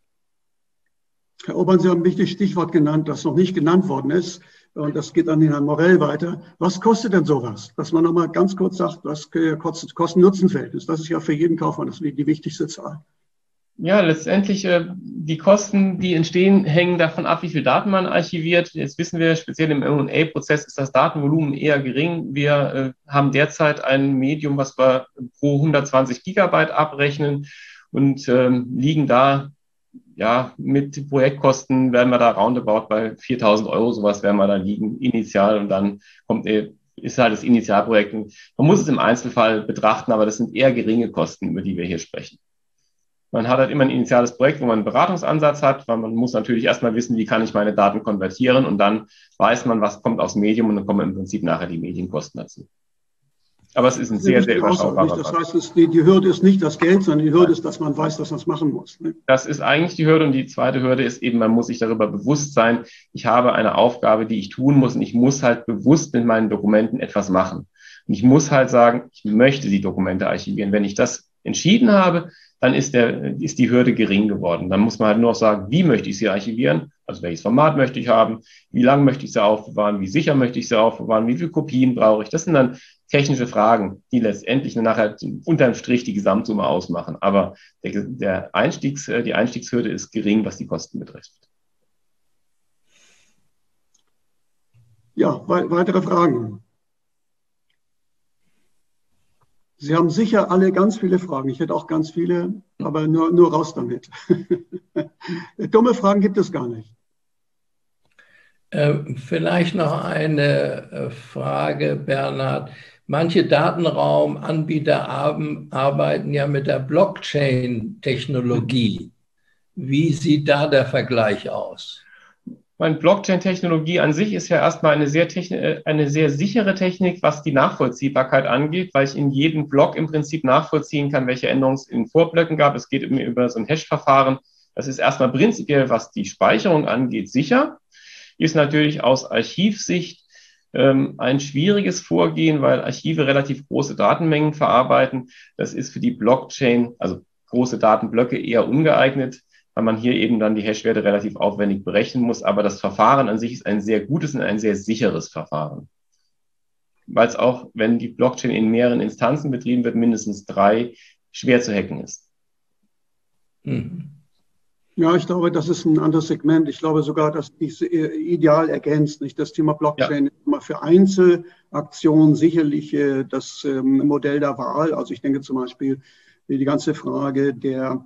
Herr Obern, Sie haben ein wichtiges Stichwort genannt, das noch nicht genannt worden ist. Und das geht an den Herrn Morell weiter. Was kostet denn sowas? Dass man nochmal ganz kurz sagt, was kostet Kosten-Nutzen-Verhältnis? Das ist ja für jeden Kaufmann das die wichtigste Zahl. Ja, letztendlich äh, die Kosten, die entstehen, hängen davon ab, wie viel Daten man archiviert. Jetzt wissen wir, speziell im M und A-Prozess ist das Datenvolumen eher gering. Wir äh, haben derzeit ein Medium, was wir pro hundertzwanzig Gigabyte abrechnen und ähm, liegen da, ja, mit Projektkosten werden wir da roundabout bei viertausend Euro, sowas werden wir da liegen, initial, und dann kommt, äh, ist halt das Initialprojekt. Man muss es im Einzelfall betrachten, aber das sind eher geringe Kosten, über die wir hier sprechen. Man hat halt immer ein initiales Projekt, wo man einen Beratungsansatz hat, weil man muss natürlich erstmal wissen, wie kann ich meine Daten konvertieren, und dann weiß man, was kommt aus Medium, und dann kommen im Prinzip nachher die Medienkosten dazu. Aber es ist ein sehr, sehr überschaubarer. Das heißt, es, die, die Hürde ist nicht das Geld, sondern die Hürde ist, dass man weiß, dass man es machen muss. Ne? Das ist eigentlich die Hürde, und die zweite Hürde ist eben, man muss sich darüber bewusst sein, ich habe eine Aufgabe, die ich tun muss, und ich muss halt bewusst mit meinen Dokumenten etwas machen. Und ich muss halt sagen, ich möchte die Dokumente archivieren. Wenn ich das entschieden habe, dann ist, der, ist die Hürde gering geworden. Dann muss man halt nur noch sagen, wie möchte ich sie archivieren, also welches Format möchte ich haben, wie lange möchte ich sie aufbewahren, wie sicher möchte ich sie aufbewahren, wie viele Kopien brauche ich. Das sind dann technische Fragen, die letztendlich nachher unterm Strich die Gesamtsumme ausmachen. Aber der, der Einstiegs, die Einstiegshürde ist gering, was die Kosten betrifft. Ja, weitere Fragen? Sie haben sicher alle ganz viele Fragen. Ich hätte auch ganz viele, aber nur, nur raus damit. Dumme Fragen gibt es gar nicht. Äh, vielleicht noch eine Frage, Bernhard. Manche Datenraumanbieter arbeiten ja mit der Blockchain-Technologie. Wie sieht da der Vergleich aus? Meine Blockchain-Technologie an sich ist ja erstmal eine sehr, eine sehr sichere Technik, was die Nachvollziehbarkeit angeht, weil ich in jedem Block im Prinzip nachvollziehen kann, welche Änderungen es in Vorblöcken gab. Es geht immer über so ein Hash-Verfahren. Das ist erstmal prinzipiell, was die Speicherung angeht, sicher. Ist natürlich aus Archivsicht ähm, ein schwieriges Vorgehen, weil Archive relativ große Datenmengen verarbeiten. Das ist für die Blockchain, also große Datenblöcke, eher ungeeignet, weil man hier eben dann die Hashwerte relativ aufwendig berechnen muss. Aber das Verfahren an sich ist ein sehr gutes und ein sehr sicheres Verfahren. Weil es auch, wenn die Blockchain in mehreren Instanzen betrieben wird, mindestens drei, schwer zu hacken ist. Mhm. Ja, ich glaube, das ist ein anderes Segment. Ich glaube sogar, dass dies ideal ergänzt. Nicht das Thema Blockchain ja. ist immer für Einzelaktionen sicherlich das Modell der Wahl. Also ich denke zum Beispiel die ganze Frage der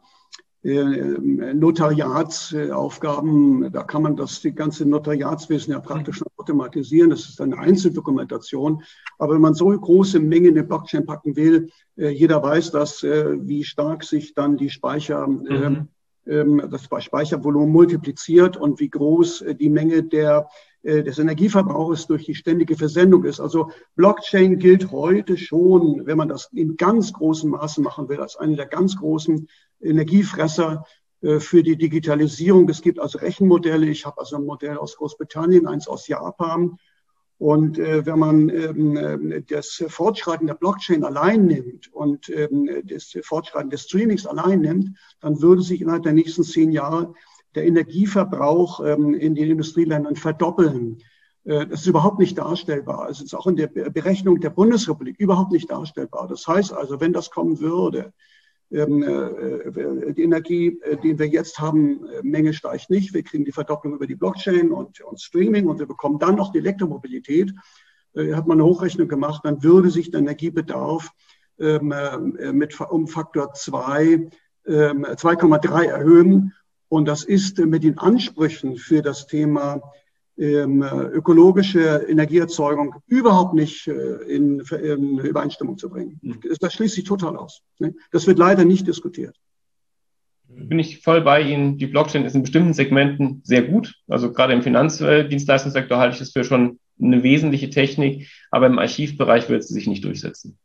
Notariatsaufgaben, da kann man das die ganze Notariatswesen ja praktisch automatisieren. Das ist eine Einzeldokumentation. Aber wenn man so große Mengen in die Blockchain packen will, jeder weiß das, wie stark sich dann die Speicher, mhm. das Speichervolumen multipliziert und wie groß die Menge der, des Energieverbrauchs durch die ständige Versendung ist. Also Blockchain gilt heute schon, wenn man das in ganz großem Maße machen will, als eine der ganz großen Energiefresser für die Digitalisierung. Es gibt also Rechenmodelle. Ich habe also ein Modell aus Großbritannien, eins aus Japan. Und äh, wenn man ähm, das Fortschreiten der Blockchain allein nimmt und ähm, das Fortschreiten des Streamings allein nimmt, dann würde sich innerhalb der nächsten zehn Jahre der Energieverbrauch ähm, in den Industrieländern verdoppeln. Äh, das ist überhaupt nicht darstellbar. Es ist auch in der Berechnung der Bundesrepublik überhaupt nicht darstellbar. Das heißt also, wenn das kommen würde, ähm, äh, die Energie, äh, die wir jetzt haben, äh, Menge steigt nicht. Wir kriegen die Verdopplung über die Blockchain und, und Streaming und wir bekommen dann noch die Elektromobilität. Äh, hat man eine Hochrechnung gemacht, dann würde sich der Energiebedarf ähm, äh, mit um Faktor zwei, ähm, zwei Komma drei erhöhen. Und das ist äh, mit den Ansprüchen für das Thema ähm, ökologische Energieerzeugung überhaupt nicht äh, in, in Übereinstimmung zu bringen. Mhm. Das schließt sich total aus. Ne? Das wird leider nicht diskutiert. Bin ich voll bei Ihnen. Die Blockchain ist in bestimmten Segmenten sehr gut. Also gerade im Finanzdienstleistungssektor halte ich es für schon eine wesentliche Technik, aber im Archivbereich wird sie sich nicht durchsetzen.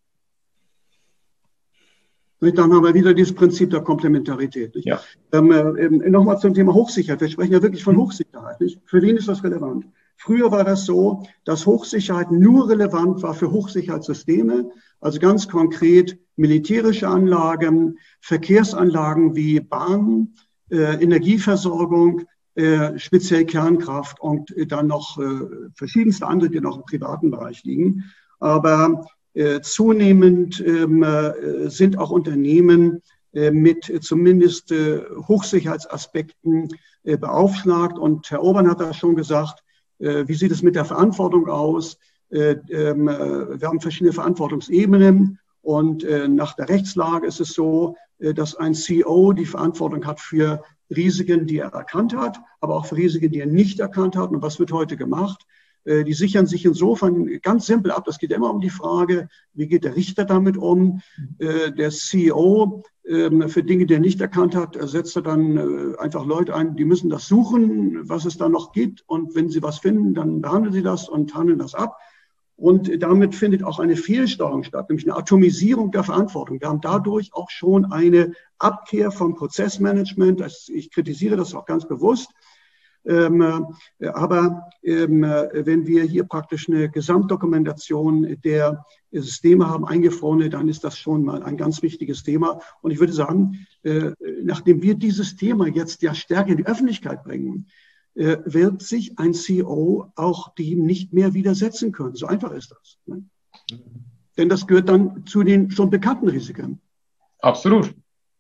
Dann haben wir wieder dieses Prinzip der Komplementarität. Nicht? Ja. Ähm, äh, Nochmal zum Thema Hochsicherheit. Wir sprechen ja wirklich von Hochsicherheit. Nicht? Für wen ist das relevant? Früher war das so, dass Hochsicherheit nur relevant war für Hochsicherheitssysteme, also ganz konkret militärische Anlagen, Verkehrsanlagen wie Bahnen, äh, Energieversorgung, äh, speziell Kernkraft und äh, dann noch äh, verschiedenste andere, die noch im privaten Bereich liegen. Aber Äh, zunehmend ähm, äh, sind auch Unternehmen äh, mit äh, zumindest äh, Hochsicherheitsaspekten äh, beaufschlagt. Und Herr Orban hat das schon gesagt. Äh, wie sieht es mit der Verantwortung aus? Äh, äh, wir haben verschiedene Verantwortungsebenen. Und äh, nach der Rechtslage ist es so, äh, dass ein C E O die Verantwortung hat für Risiken, die er erkannt hat, aber auch für Risiken, die er nicht erkannt hat. Und was wird heute gemacht? Die sichern sich insofern ganz simpel ab. Das geht immer um die Frage, wie geht der Richter damit um? Der C E O für Dinge, die er nicht erkannt hat, setzt er dann einfach Leute ein, die müssen das suchen, was es da noch gibt. Und wenn sie was finden, dann behandeln sie das und handeln das ab. Und damit findet auch eine Fehlsteuerung statt, nämlich eine Atomisierung der Verantwortung. Wir haben dadurch auch schon eine Abkehr vom Prozessmanagement. Ich kritisiere das auch ganz bewusst. Ähm, äh, aber ähm, äh, wenn wir hier praktisch eine Gesamtdokumentation der Systeme haben, eingefrorene, dann ist das schon mal ein ganz wichtiges Thema. Und ich würde sagen, äh, nachdem wir dieses Thema jetzt ja stärker in die Öffentlichkeit bringen, äh, wird sich ein C E O auch dem nicht mehr widersetzen können. So einfach ist das. Ne? Mhm. Denn das gehört dann zu den schon bekannten Risiken. Absolut.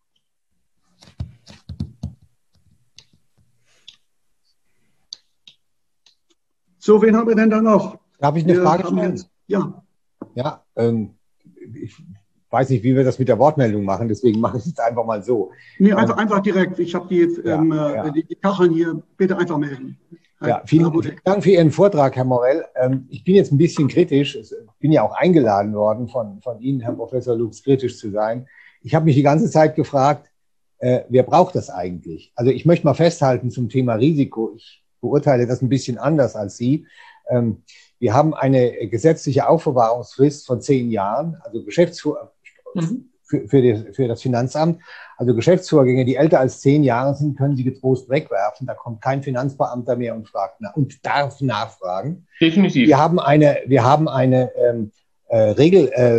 So, wen haben wir denn da noch? Darf ich eine wir Frage stellen? Jetzt, ja. Ja, ähm, ich weiß nicht, wie wir das mit der Wortmeldung machen, deswegen mache ich es jetzt einfach mal so. Nee, einfach, ähm, einfach direkt. Ich habe die, ja, ähm, ja. die, die Kacheln hier. Bitte einfach melden. Ja, vielen, vielen Dank für Ihren Vortrag, Herr Morell. Ähm, ich bin jetzt ein bisschen kritisch. Ich bin ja auch eingeladen worden von, von Ihnen, Herr Professor Lux, kritisch zu sein. Ich habe mich die ganze Zeit gefragt, äh, wer braucht das eigentlich? Also ich möchte mal festhalten zum Thema Risiko. Ich beurteile das ein bisschen anders als Sie. Ähm, wir haben eine gesetzliche Aufbewahrungsfrist von zehn Jahren, also Geschäftsführ- mhm. für, für, die, für das Finanzamt. Also Geschäftsvorgänge, die älter als zehn Jahre sind, können Sie getrost wegwerfen. Da kommt kein Finanzbeamter mehr und fragt nach und darf nachfragen. Definitiv. Wir haben eine, wir haben eine ähm, äh, Regel, äh,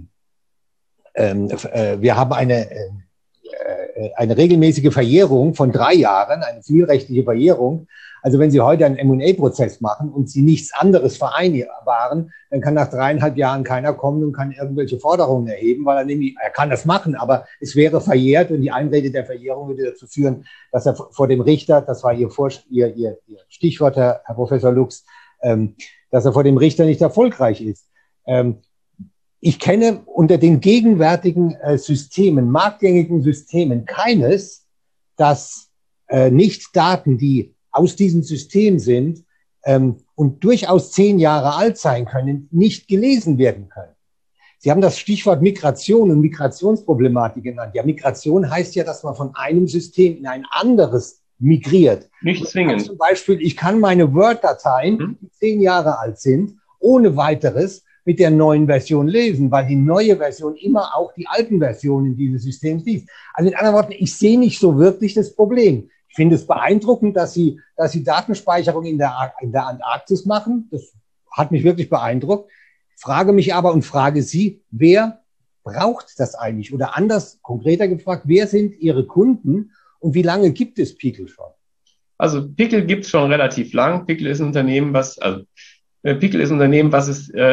äh, äh, wir haben eine äh, eine regelmäßige Verjährung von drei Jahren, eine zivilrechtliche Verjährung. Also wenn Sie heute einen M und A-Prozess machen und Sie nichts anderes vereinbaren, dann kann nach dreieinhalb Jahren keiner kommen und kann irgendwelche Forderungen erheben, weil er nämlich, er kann das machen, aber es wäre verjährt und die Einrede der Verjährung würde dazu führen, dass er vor dem Richter, das war Ihr, Vor- Ihr, Ihr, Ihr Stichwort, Herr, Herr Professor Lux, ähm, dass er vor dem Richter nicht erfolgreich ist. Ähm, Ich kenne unter den gegenwärtigen äh, Systemen, marktgängigen Systemen, keines, das äh, nicht Daten, die aus diesem System sind ähm, und durchaus zehn Jahre alt sein können, nicht gelesen werden können. Sie haben das Stichwort Migration und Migrationsproblematik genannt. Ja, Migration heißt ja, dass man von einem System in ein anderes migriert. Nicht zwingend. Zum Beispiel, ich kann meine Word-Dateien, hm? die zehn Jahre alt sind, ohne weiteres mit der neuen Version lesen, weil die neue Version immer auch die alten Versionen dieses Systems liest. Also in anderen Worten, ich sehe nicht so wirklich das Problem. Ich finde es beeindruckend, dass Sie, dass Sie Datenspeicherung in der, in der Antarktis machen. Das hat mich wirklich beeindruckt. Frage mich aber und frage Sie, wer braucht das eigentlich? Oder anders, konkreter gefragt, wer sind Ihre Kunden und wie lange gibt es Pickel schon? Also Pickel gibt es schon relativ lang. Pickel ist ein Unternehmen, was, also Pickel ist ein Unternehmen, was es äh,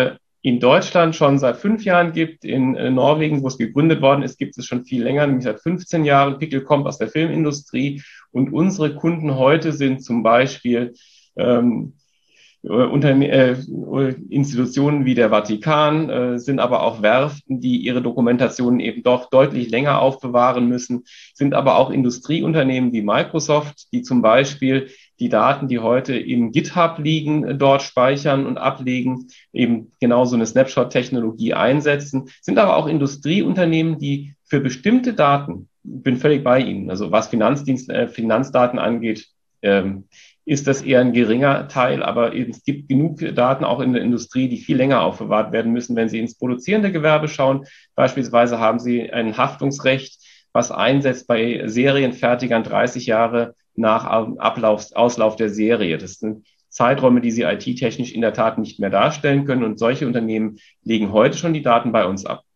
in Deutschland schon seit fünf Jahren gibt. In äh, Norwegen, wo es gegründet worden ist, gibt es schon viel länger, nämlich seit fünfzehn Jahren. Pickel kommt aus der Filmindustrie und unsere Kunden heute sind zum Beispiel ähm, Unterne äh, Institutionen wie der Vatikan, äh, sind aber auch Werften, die ihre Dokumentationen eben doch deutlich länger aufbewahren müssen, sind aber auch Industrieunternehmen wie Microsoft, die zum Beispiel die Daten, die heute im GitHub liegen, dort speichern und ablegen, eben genauso eine Snapshot-Technologie einsetzen, sind aber auch Industrieunternehmen, die für bestimmte Daten, ich bin völlig bei Ihnen, also was Finanzdienst, äh, Finanzdaten angeht, ähm, ist das eher ein geringer Teil, aber eben, es gibt genug Daten auch in der Industrie, die viel länger aufbewahrt werden müssen. Wenn Sie ins produzierende Gewerbe schauen, beispielsweise haben Sie ein Haftungsrecht, was einsetzt bei Serienfertigern dreißig Jahre nach Ablauf, Auslauf der Serie. Das sind Zeiträume, die Sie I T-technisch in der Tat nicht mehr darstellen können und solche Unternehmen legen heute schon die Daten bei uns ab.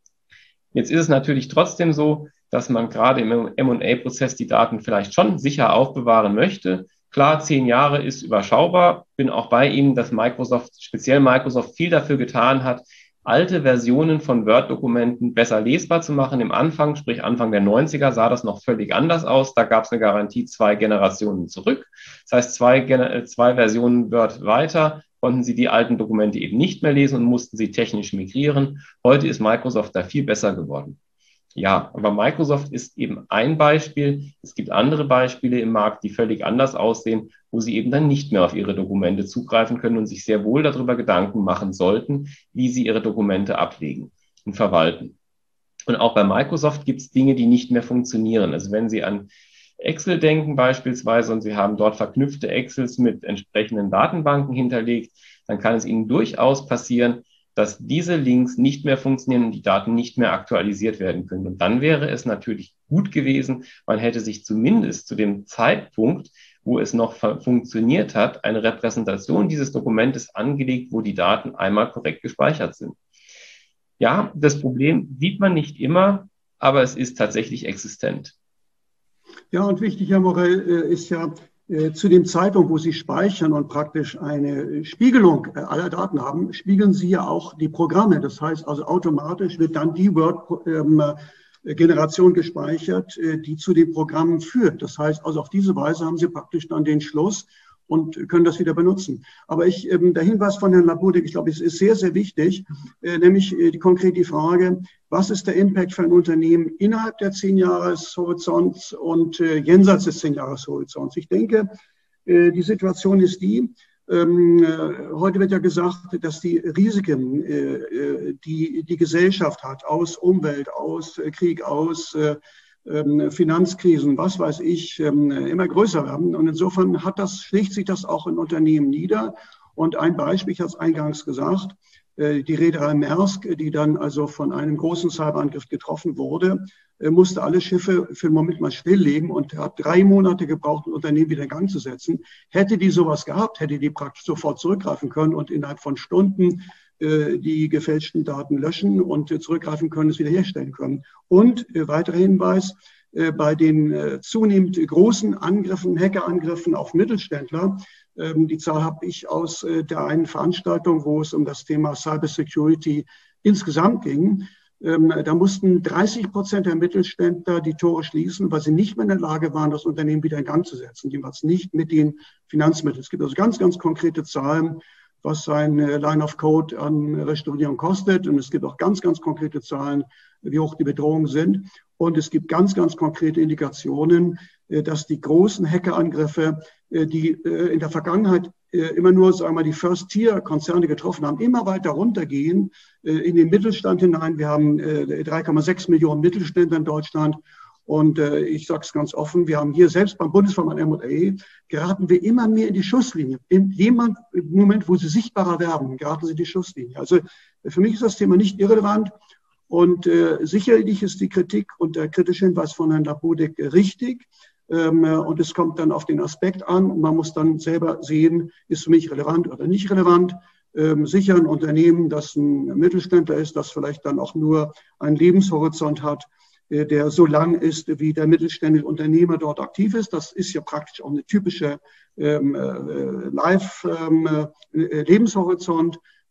Jetzt ist es natürlich trotzdem so, dass man gerade im M und A-Prozess die Daten vielleicht schon sicher aufbewahren möchte. Klar, zehn Jahre ist überschaubar. Bin auch bei Ihnen, dass Microsoft, speziell Microsoft, viel dafür getan hat, alte Versionen von Word-Dokumenten besser lesbar zu machen. Im Anfang, sprich Anfang der neunziger, sah das noch völlig anders aus. Da gab es eine Garantie zwei Generationen zurück. Das heißt, zwei, zwei Versionen Word weiter konnten Sie die alten Dokumente eben nicht mehr lesen und mussten sie technisch migrieren. Heute ist Microsoft da viel besser geworden. Ja, aber Microsoft ist eben ein Beispiel. Es gibt andere Beispiele im Markt, die völlig anders aussehen, wo Sie eben dann nicht mehr auf Ihre Dokumente zugreifen können und sich sehr wohl darüber Gedanken machen sollten, wie Sie Ihre Dokumente ablegen und verwalten. Und auch bei Microsoft gibt es Dinge, die nicht mehr funktionieren. Also wenn Sie an Excel denken beispielsweise und Sie haben dort verknüpfte Excels mit entsprechenden Datenbanken hinterlegt, dann kann es Ihnen durchaus passieren, dass diese Links nicht mehr funktionieren und die Daten nicht mehr aktualisiert werden können. Und dann wäre es natürlich gut gewesen, man hätte sich zumindest zu dem Zeitpunkt, wo es noch funktioniert hat, eine Repräsentation dieses Dokumentes angelegt, wo die Daten einmal korrekt gespeichert sind. Ja, das Problem sieht man nicht immer, aber es ist tatsächlich existent. Ja, und wichtig, Herr Morell, ist ja, zu dem Zeitpunkt, wo Sie speichern und praktisch eine Spiegelung aller Daten haben, spiegeln Sie ja auch die Programme. Das heißt also, automatisch wird dann die Word-Generation gespeichert, die zu den Programmen führt. Das heißt also, auf diese Weise haben Sie praktisch dann den Schluss und können das wieder benutzen. Aber ich, der Hinweis von Herrn Labudek, ich glaube, es ist sehr, sehr wichtig, nämlich die konkrete Frage, was ist der Impact für ein Unternehmen innerhalb der zehn-Jahres-Horizonts und jenseits des zehn-Jahres-Horizonts? Ich denke, die Situation ist die, heute wird ja gesagt, dass die Risiken, die die Gesellschaft hat, aus Umwelt, aus Krieg, aus Finanzkrisen, was weiß ich, immer größer werden. Und insofern hat das, schlägt sich das auch in Unternehmen nieder. Und ein Beispiel, ich habe es eingangs gesagt, die Reederei Maersk, die dann also von einem großen Cyberangriff getroffen wurde, musste alle Schiffe für einen Moment mal stilllegen und hat drei Monate gebraucht, ein Unternehmen wieder in Gang zu setzen. Hätte die sowas gehabt, hätte die praktisch sofort zurückgreifen können und innerhalb von Stunden die gefälschten Daten löschen und zurückgreifen können, es wiederherstellen können. Und weiterer Hinweis, bei den zunehmend großen Angriffen, Hackerangriffen auf Mittelständler, die Zahl habe ich aus der einen Veranstaltung, wo es um das Thema Cybersecurity insgesamt ging. Da mussten dreißig Prozent der Mittelständler die Tore schließen, weil sie nicht mehr in der Lage waren, das Unternehmen wieder in Gang zu setzen. Jedenfalls nicht mit den Finanzmitteln. Es gibt also ganz, ganz konkrete Zahlen, was ein Line of Code an Restaurierung kostet. Und es gibt auch ganz, ganz konkrete Zahlen, wie hoch die Bedrohungen sind. Und es gibt ganz, ganz konkrete Indikationen, dass die großen Hackerangriffe, die in der Vergangenheit immer nur, sagen wir mal, die First-Tier-Konzerne getroffen haben, immer weiter runtergehen in den Mittelstand hinein. Wir haben drei Komma sechs Millionen Mittelständler in Deutschland. Und äh, ich sage es ganz offen, wir haben hier selbst beim Bundesverband M und A, geraten wir immer mehr in die Schusslinie. In jemand, im Moment, wo sie sichtbarer werden, geraten sie in die Schusslinie. Also für mich ist das Thema nicht irrelevant. Und äh, sicherlich ist die Kritik und der kritische Hinweis von Herrn Labudek richtig. Ähm, und es kommt dann auf den Aspekt an. Und man muss dann selber sehen, ist für mich relevant oder nicht relevant. Ähm, sicher ein Unternehmen, das ein Mittelständler ist, das vielleicht dann auch nur einen Lebenshorizont hat, der so lang ist, wie der mittelständische Unternehmer dort aktiv ist. Das ist ja praktisch auch eine typische ähm, äh, Live-Lebenshorizont. Ähm,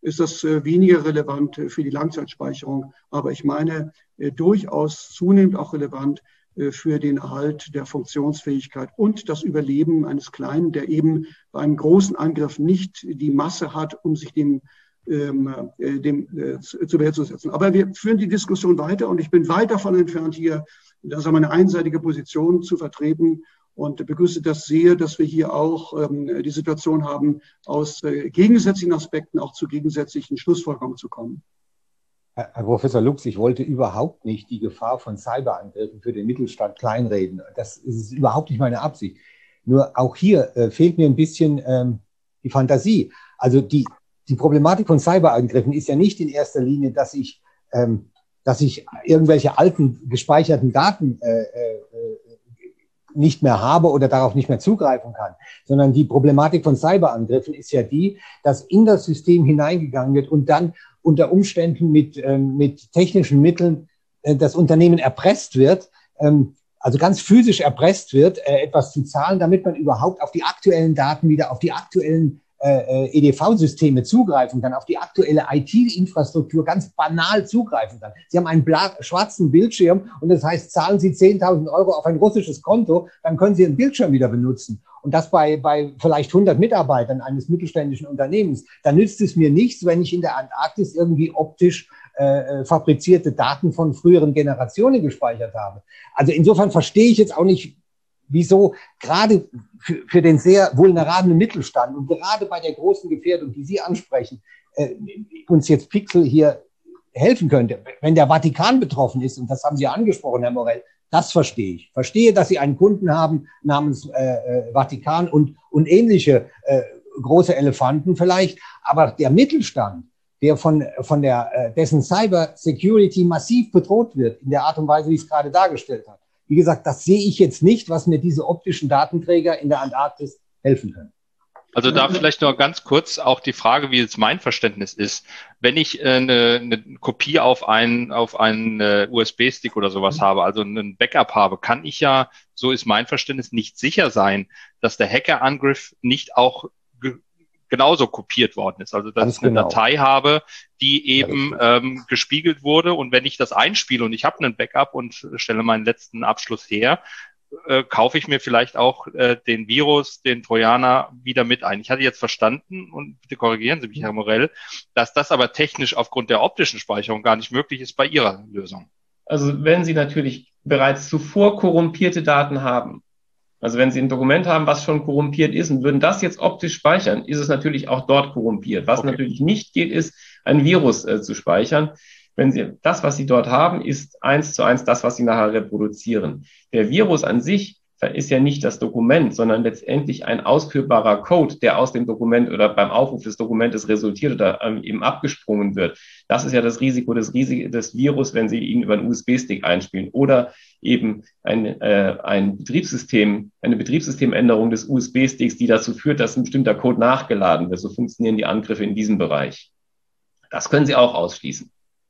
ist das weniger relevant für die Langzeitspeicherung. Aber ich meine, durchaus zunehmend auch relevant für den Erhalt der Funktionsfähigkeit und das Überleben eines Kleinen, der eben bei einem großen Angriff nicht die Masse hat, um sich dem, ähm, dem äh, zur Wehr zu setzen. Aber wir führen die Diskussion weiter und ich bin weit davon entfernt, hier das eine einseitige Position zu vertreten und begrüße das sehr, dass wir hier auch ähm, die Situation haben, aus äh, gegensätzlichen Aspekten auch zu gegensätzlichen Schlussfolgerungen zu kommen. Herr Professor Lux, ich wollte überhaupt nicht die Gefahr von Cyberangriffen für den Mittelstand kleinreden. Das ist überhaupt nicht meine Absicht. Nur auch hier äh, fehlt mir ein bisschen ähm, die Fantasie. Also die, die Problematik von Cyberangriffen ist ja nicht in erster Linie, dass ich, ähm, dass ich irgendwelche alten gespeicherten Daten äh, äh, nicht mehr habe oder darauf nicht mehr zugreifen kann, sondern die Problematik von Cyberangriffen ist ja die, dass in das System hineingegangen wird und dann unter Umständen mit, ähm, mit technischen Mitteln äh, das Unternehmen erpresst wird, ähm, also ganz physisch erpresst wird, äh, etwas zu zahlen, damit man überhaupt auf die aktuellen Daten wieder, auf die aktuellen äh, E D V-Systeme zugreifen kann, auf die aktuelle I T-Infrastruktur ganz banal zugreifen kann. Sie haben einen schwarzen Bildschirm und das heißt, zahlen Sie zehntausend Euro auf ein russisches Konto, dann können Sie den Bildschirm wieder benutzen. Und das bei, bei vielleicht hundert Mitarbeitern eines mittelständischen Unternehmens. Da nützt es mir nichts, wenn ich in der Antarktis irgendwie optisch äh, fabrizierte Daten von früheren Generationen gespeichert habe. Also insofern verstehe ich jetzt auch nicht, wieso gerade für, für den sehr vulnerablen Mittelstand und gerade bei der großen Gefährdung, die Sie ansprechen, äh, uns jetzt Pixel hier helfen könnte. Wenn der Vatikan betroffen ist, und das haben Sie ja angesprochen, Herr Morell, das verstehe ich. Verstehe, dass Sie einen Kunden haben namens äh, äh, Vatikan und, und ähnliche äh, große Elefanten vielleicht. Aber der Mittelstand, der von, von der, äh, dessen Cyber Security massiv bedroht wird, in der Art und Weise, wie ich es gerade dargestellt habe. Wie gesagt, das sehe ich jetzt nicht, was mir diese optischen Datenträger in der Antarktis helfen können. Also da vielleicht noch ganz kurz auch die Frage, wie jetzt mein Verständnis ist. Wenn ich äh, eine, eine Kopie auf einen, auf einen äh, U S B-Stick oder sowas habe, also einen Backup habe, kann ich ja, so ist mein Verständnis, nicht sicher sein, dass der Hackerangriff nicht auch ge- genauso kopiert worden ist. Also dass Ganz ich eine genau. Datei habe, die eben Ja, ähm, gespiegelt wurde und wenn ich das einspiele und ich habe einen Backup und stelle meinen letzten Abschluss her, äh, kaufe ich mir vielleicht auch äh, den Virus, den Trojaner wieder mit ein. Ich hatte jetzt verstanden, und bitte korrigieren Sie mich, Herr Morell, dass das aber technisch aufgrund der optischen Speicherung gar nicht möglich ist bei Ihrer Lösung. Also wenn Sie natürlich bereits zuvor korrumpierte Daten haben, also wenn Sie ein Dokument haben, was schon korrumpiert ist und würden das jetzt optisch speichern, ist es natürlich auch dort korrumpiert. Was okay. natürlich nicht geht, ist, ein Virus äh, zu speichern. Wenn Sie das, was Sie dort haben, ist eins zu eins das, was Sie nachher reproduzieren. Der Virus an sich ist ja nicht das Dokument, sondern letztendlich ein ausführbarer Code, der aus dem Dokument oder beim Aufruf des Dokumentes resultiert oder ähm, eben abgesprungen wird. Das ist ja das Risiko des, Risik- des Virus, wenn Sie ihn über einen U S B-Stick einspielen oder eben ein, äh, ein Betriebssystem, eine Betriebssystemänderung des U S B-Sticks, die dazu führt, dass ein bestimmter Code nachgeladen wird. So funktionieren die Angriffe in diesem Bereich. Das können Sie auch ausschließen.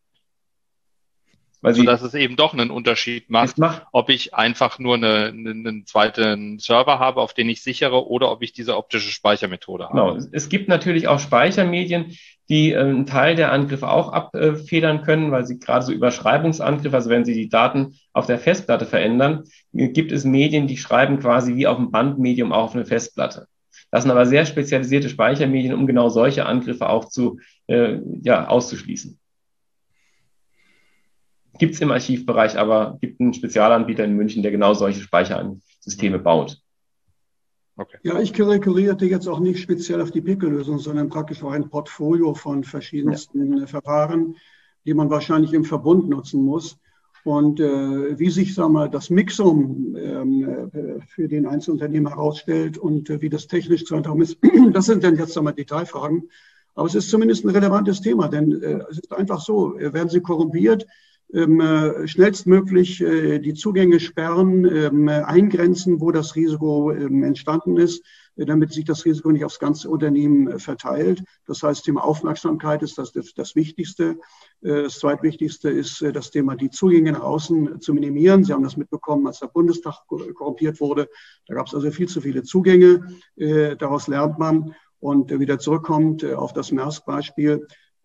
Also dass es eben doch einen Unterschied macht, macht, ob ich einfach nur eine, eine, einen zweiten Server habe, auf den ich sichere, oder ob ich diese optische Speichermethode habe. Genau. Es gibt natürlich auch Speichermedien, die äh, einen Teil der Angriffe auch abfedern können, weil sie gerade so Überschreibungsangriffe, also wenn sie die Daten auf der Festplatte verändern, gibt es Medien, die schreiben quasi wie auf einem Bandmedium auch auf eine Festplatte. Das sind aber sehr spezialisierte Speichermedien, um genau solche Angriffe auch zu, äh, ja, auszuschließen. Gibt es im Archivbereich, aber gibt einen Spezialanbieter in München, der genau solche Speichersysteme baut. Okay. Ja, ich rekurrierte jetzt auch nicht speziell auf die Pickel-Lösung, sondern praktisch auch ein Portfolio von verschiedensten ja. Verfahren, die man wahrscheinlich im Verbund nutzen muss. Und äh, wie sich, sagen wir mal, das Mixum ähm, für den Einzelunternehmen herausstellt und äh, wie das technisch zu handhaben ist, das sind dann jetzt, sagen wir, Detailfragen. Aber es ist zumindest ein relevantes Thema, denn äh, es ist einfach so, werden sie korrumpiert, Ähm, äh, schnellstmöglich äh, die Zugänge sperren, ähm, eingrenzen, wo das Risiko ähm, entstanden ist, äh, damit sich das Risiko nicht aufs ganze Unternehmen äh, verteilt. Das heißt, Thema Aufmerksamkeit ist das, das, das Wichtigste. Äh, das Zweitwichtigste ist äh, das Thema, die Zugänge nach außen zu minimieren. Sie haben das mitbekommen, als der Bundestag korrumpiert wurde. Da gab es also viel zu viele Zugänge. Äh, daraus lernt man und äh, wieder zurückkommt äh, auf das Maersk-Beispiel.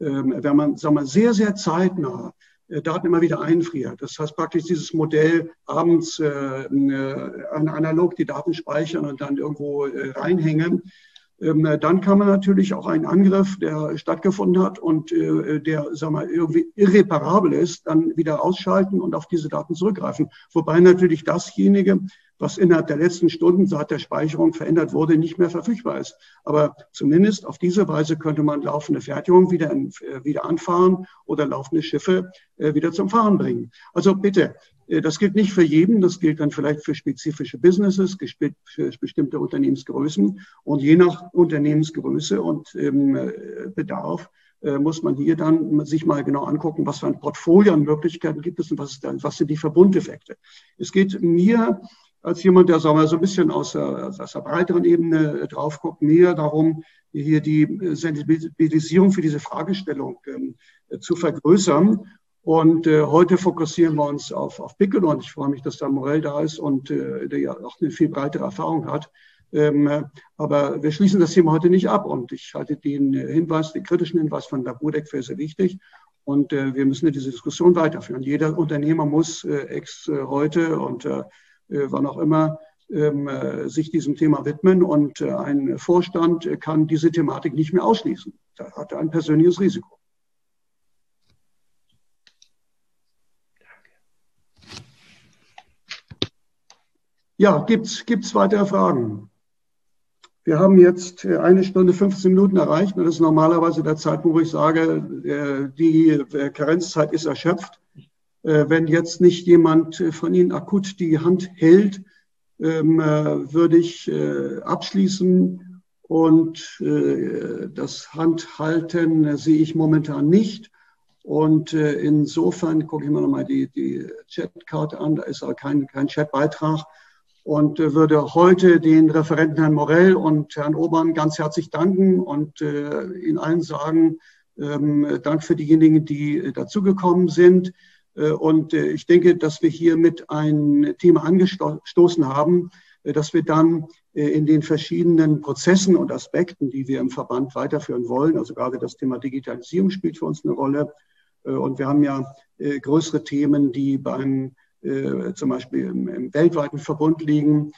ähm, wenn man, sagen wir, sehr, sehr zeitnah äh, Daten immer wieder einfriert. Das heißt praktisch dieses Modell abends äh, äh, analog die Daten speichern und dann irgendwo äh, reinhängen. Ähm, dann kann man natürlich auch einen Angriff, der stattgefunden hat und äh, der, sagen wir, irgendwie irreparabel ist, dann wieder ausschalten und auf diese Daten zurückgreifen. Wobei natürlich dasjenige, was innerhalb der letzten Stunden seit der Speicherung verändert wurde, nicht mehr verfügbar ist. Aber zumindest auf diese Weise könnte man laufende Fertigung wieder, in, äh, wieder anfahren oder laufende Schiffe äh, wieder zum Fahren bringen. Also bitte, äh, das gilt nicht für jeden, das gilt dann vielleicht für spezifische Businesses, für bestimmte Unternehmensgrößen. Und je nach Unternehmensgröße und ähm, Bedarf äh, muss man hier dann sich mal genau angucken, was für ein Portfolio an Möglichkeiten gibt es und was, ist da, was sind die Verbundeffekte. Es geht mir als jemand, der, sagen wir, so ein bisschen aus der, aus der breiteren Ebene drauf guckt, mehr darum, hier die Sensibilisierung für diese Fragestellung ähm, zu vergrößern. Und äh, heute fokussieren wir uns auf, auf Pickel und ich freue mich, dass da Morell da ist und äh, der ja auch eine viel breitere Erfahrung hat. Ähm, aber wir schließen das Thema heute nicht ab und ich halte den Hinweis, den kritischen Hinweis von der Budek für sehr wichtig. Und äh, wir müssen diese Diskussion weiterführen. Jeder Unternehmer muss äh, ex äh, heute und äh, wann auch immer, ähm, sich diesem Thema widmen. Und äh, ein Vorstand kann diese Thematik nicht mehr ausschließen. Da hat er ein persönliches Risiko. Ja, gibt's, gibt's weitere Fragen? Wir haben jetzt eine Stunde, fünfzehn Minuten erreicht. Und das ist normalerweise der Zeitpunkt, wo ich sage, die Karenzzeit ist erschöpft. Wenn jetzt nicht jemand von Ihnen akut die Hand hält, würde ich abschließen. Und das Handhalten sehe ich momentan nicht. Und insofern gucke ich mir nochmal die, die Chatkarte an. Da ist aber kein, kein Chatbeitrag. Und würde heute den Referenten Herrn Morell und Herrn Obern ganz herzlich danken und Ihnen allen sagen, Dank für diejenigen, die dazugekommen sind. Und ich denke, dass wir hier mit ein Thema angestoßen haben, dass wir dann in den verschiedenen Prozessen und Aspekten, die wir im Verband weiterführen wollen, also gerade das Thema Digitalisierung spielt für uns eine Rolle. Und wir haben ja größere Themen, die beim zum Beispiel im, im weltweiten Verbund liegen,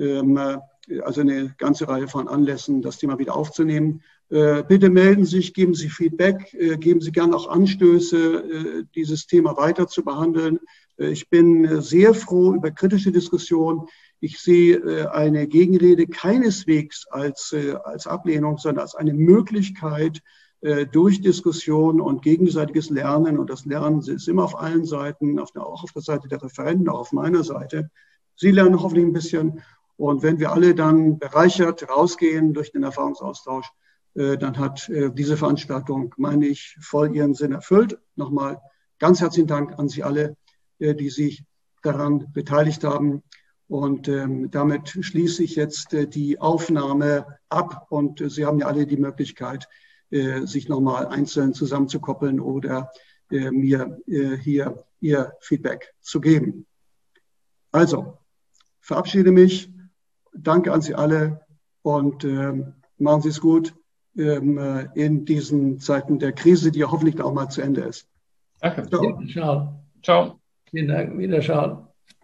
also eine ganze Reihe von Anlässen, das Thema wieder aufzunehmen. Bitte melden Sie sich, geben Sie Feedback, geben Sie gerne auch Anstöße, dieses Thema weiter zu behandeln. Ich bin sehr froh über kritische Diskussionen. Ich sehe eine Gegenrede keineswegs als, als Ablehnung, sondern als eine Möglichkeit, durch Diskussion und gegenseitiges Lernen. Und das Lernen ist immer auf allen Seiten, auf der, auch auf der Seite der Referenten, auch auf meiner Seite. Sie lernen hoffentlich ein bisschen. Und wenn wir alle dann bereichert rausgehen durch den Erfahrungsaustausch, dann hat diese Veranstaltung, meine ich, voll ihren Sinn erfüllt. Nochmal ganz herzlichen Dank an Sie alle, die sich daran beteiligt haben. Und ähm, damit schließe ich jetzt äh, die Aufnahme ab. Und äh, Sie haben ja alle die Möglichkeit, äh, sich nochmal einzeln zusammenzukoppeln oder äh, mir äh, hier Ihr Feedback zu geben. Also, verabschiede mich. Danke an Sie alle und äh, machen Sie es gut äh, in diesen Zeiten der Krise, die ja hoffentlich auch mal zu Ende ist. Danke. Ciao. Ja, ciao. Ciao. Vielen Dank. Wiederschauen.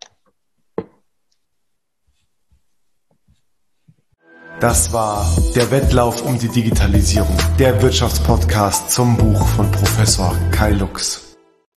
Das war der Wettlauf um die Digitalisierung, der Wirtschaftspodcast zum Buch von Professor Kai Lux.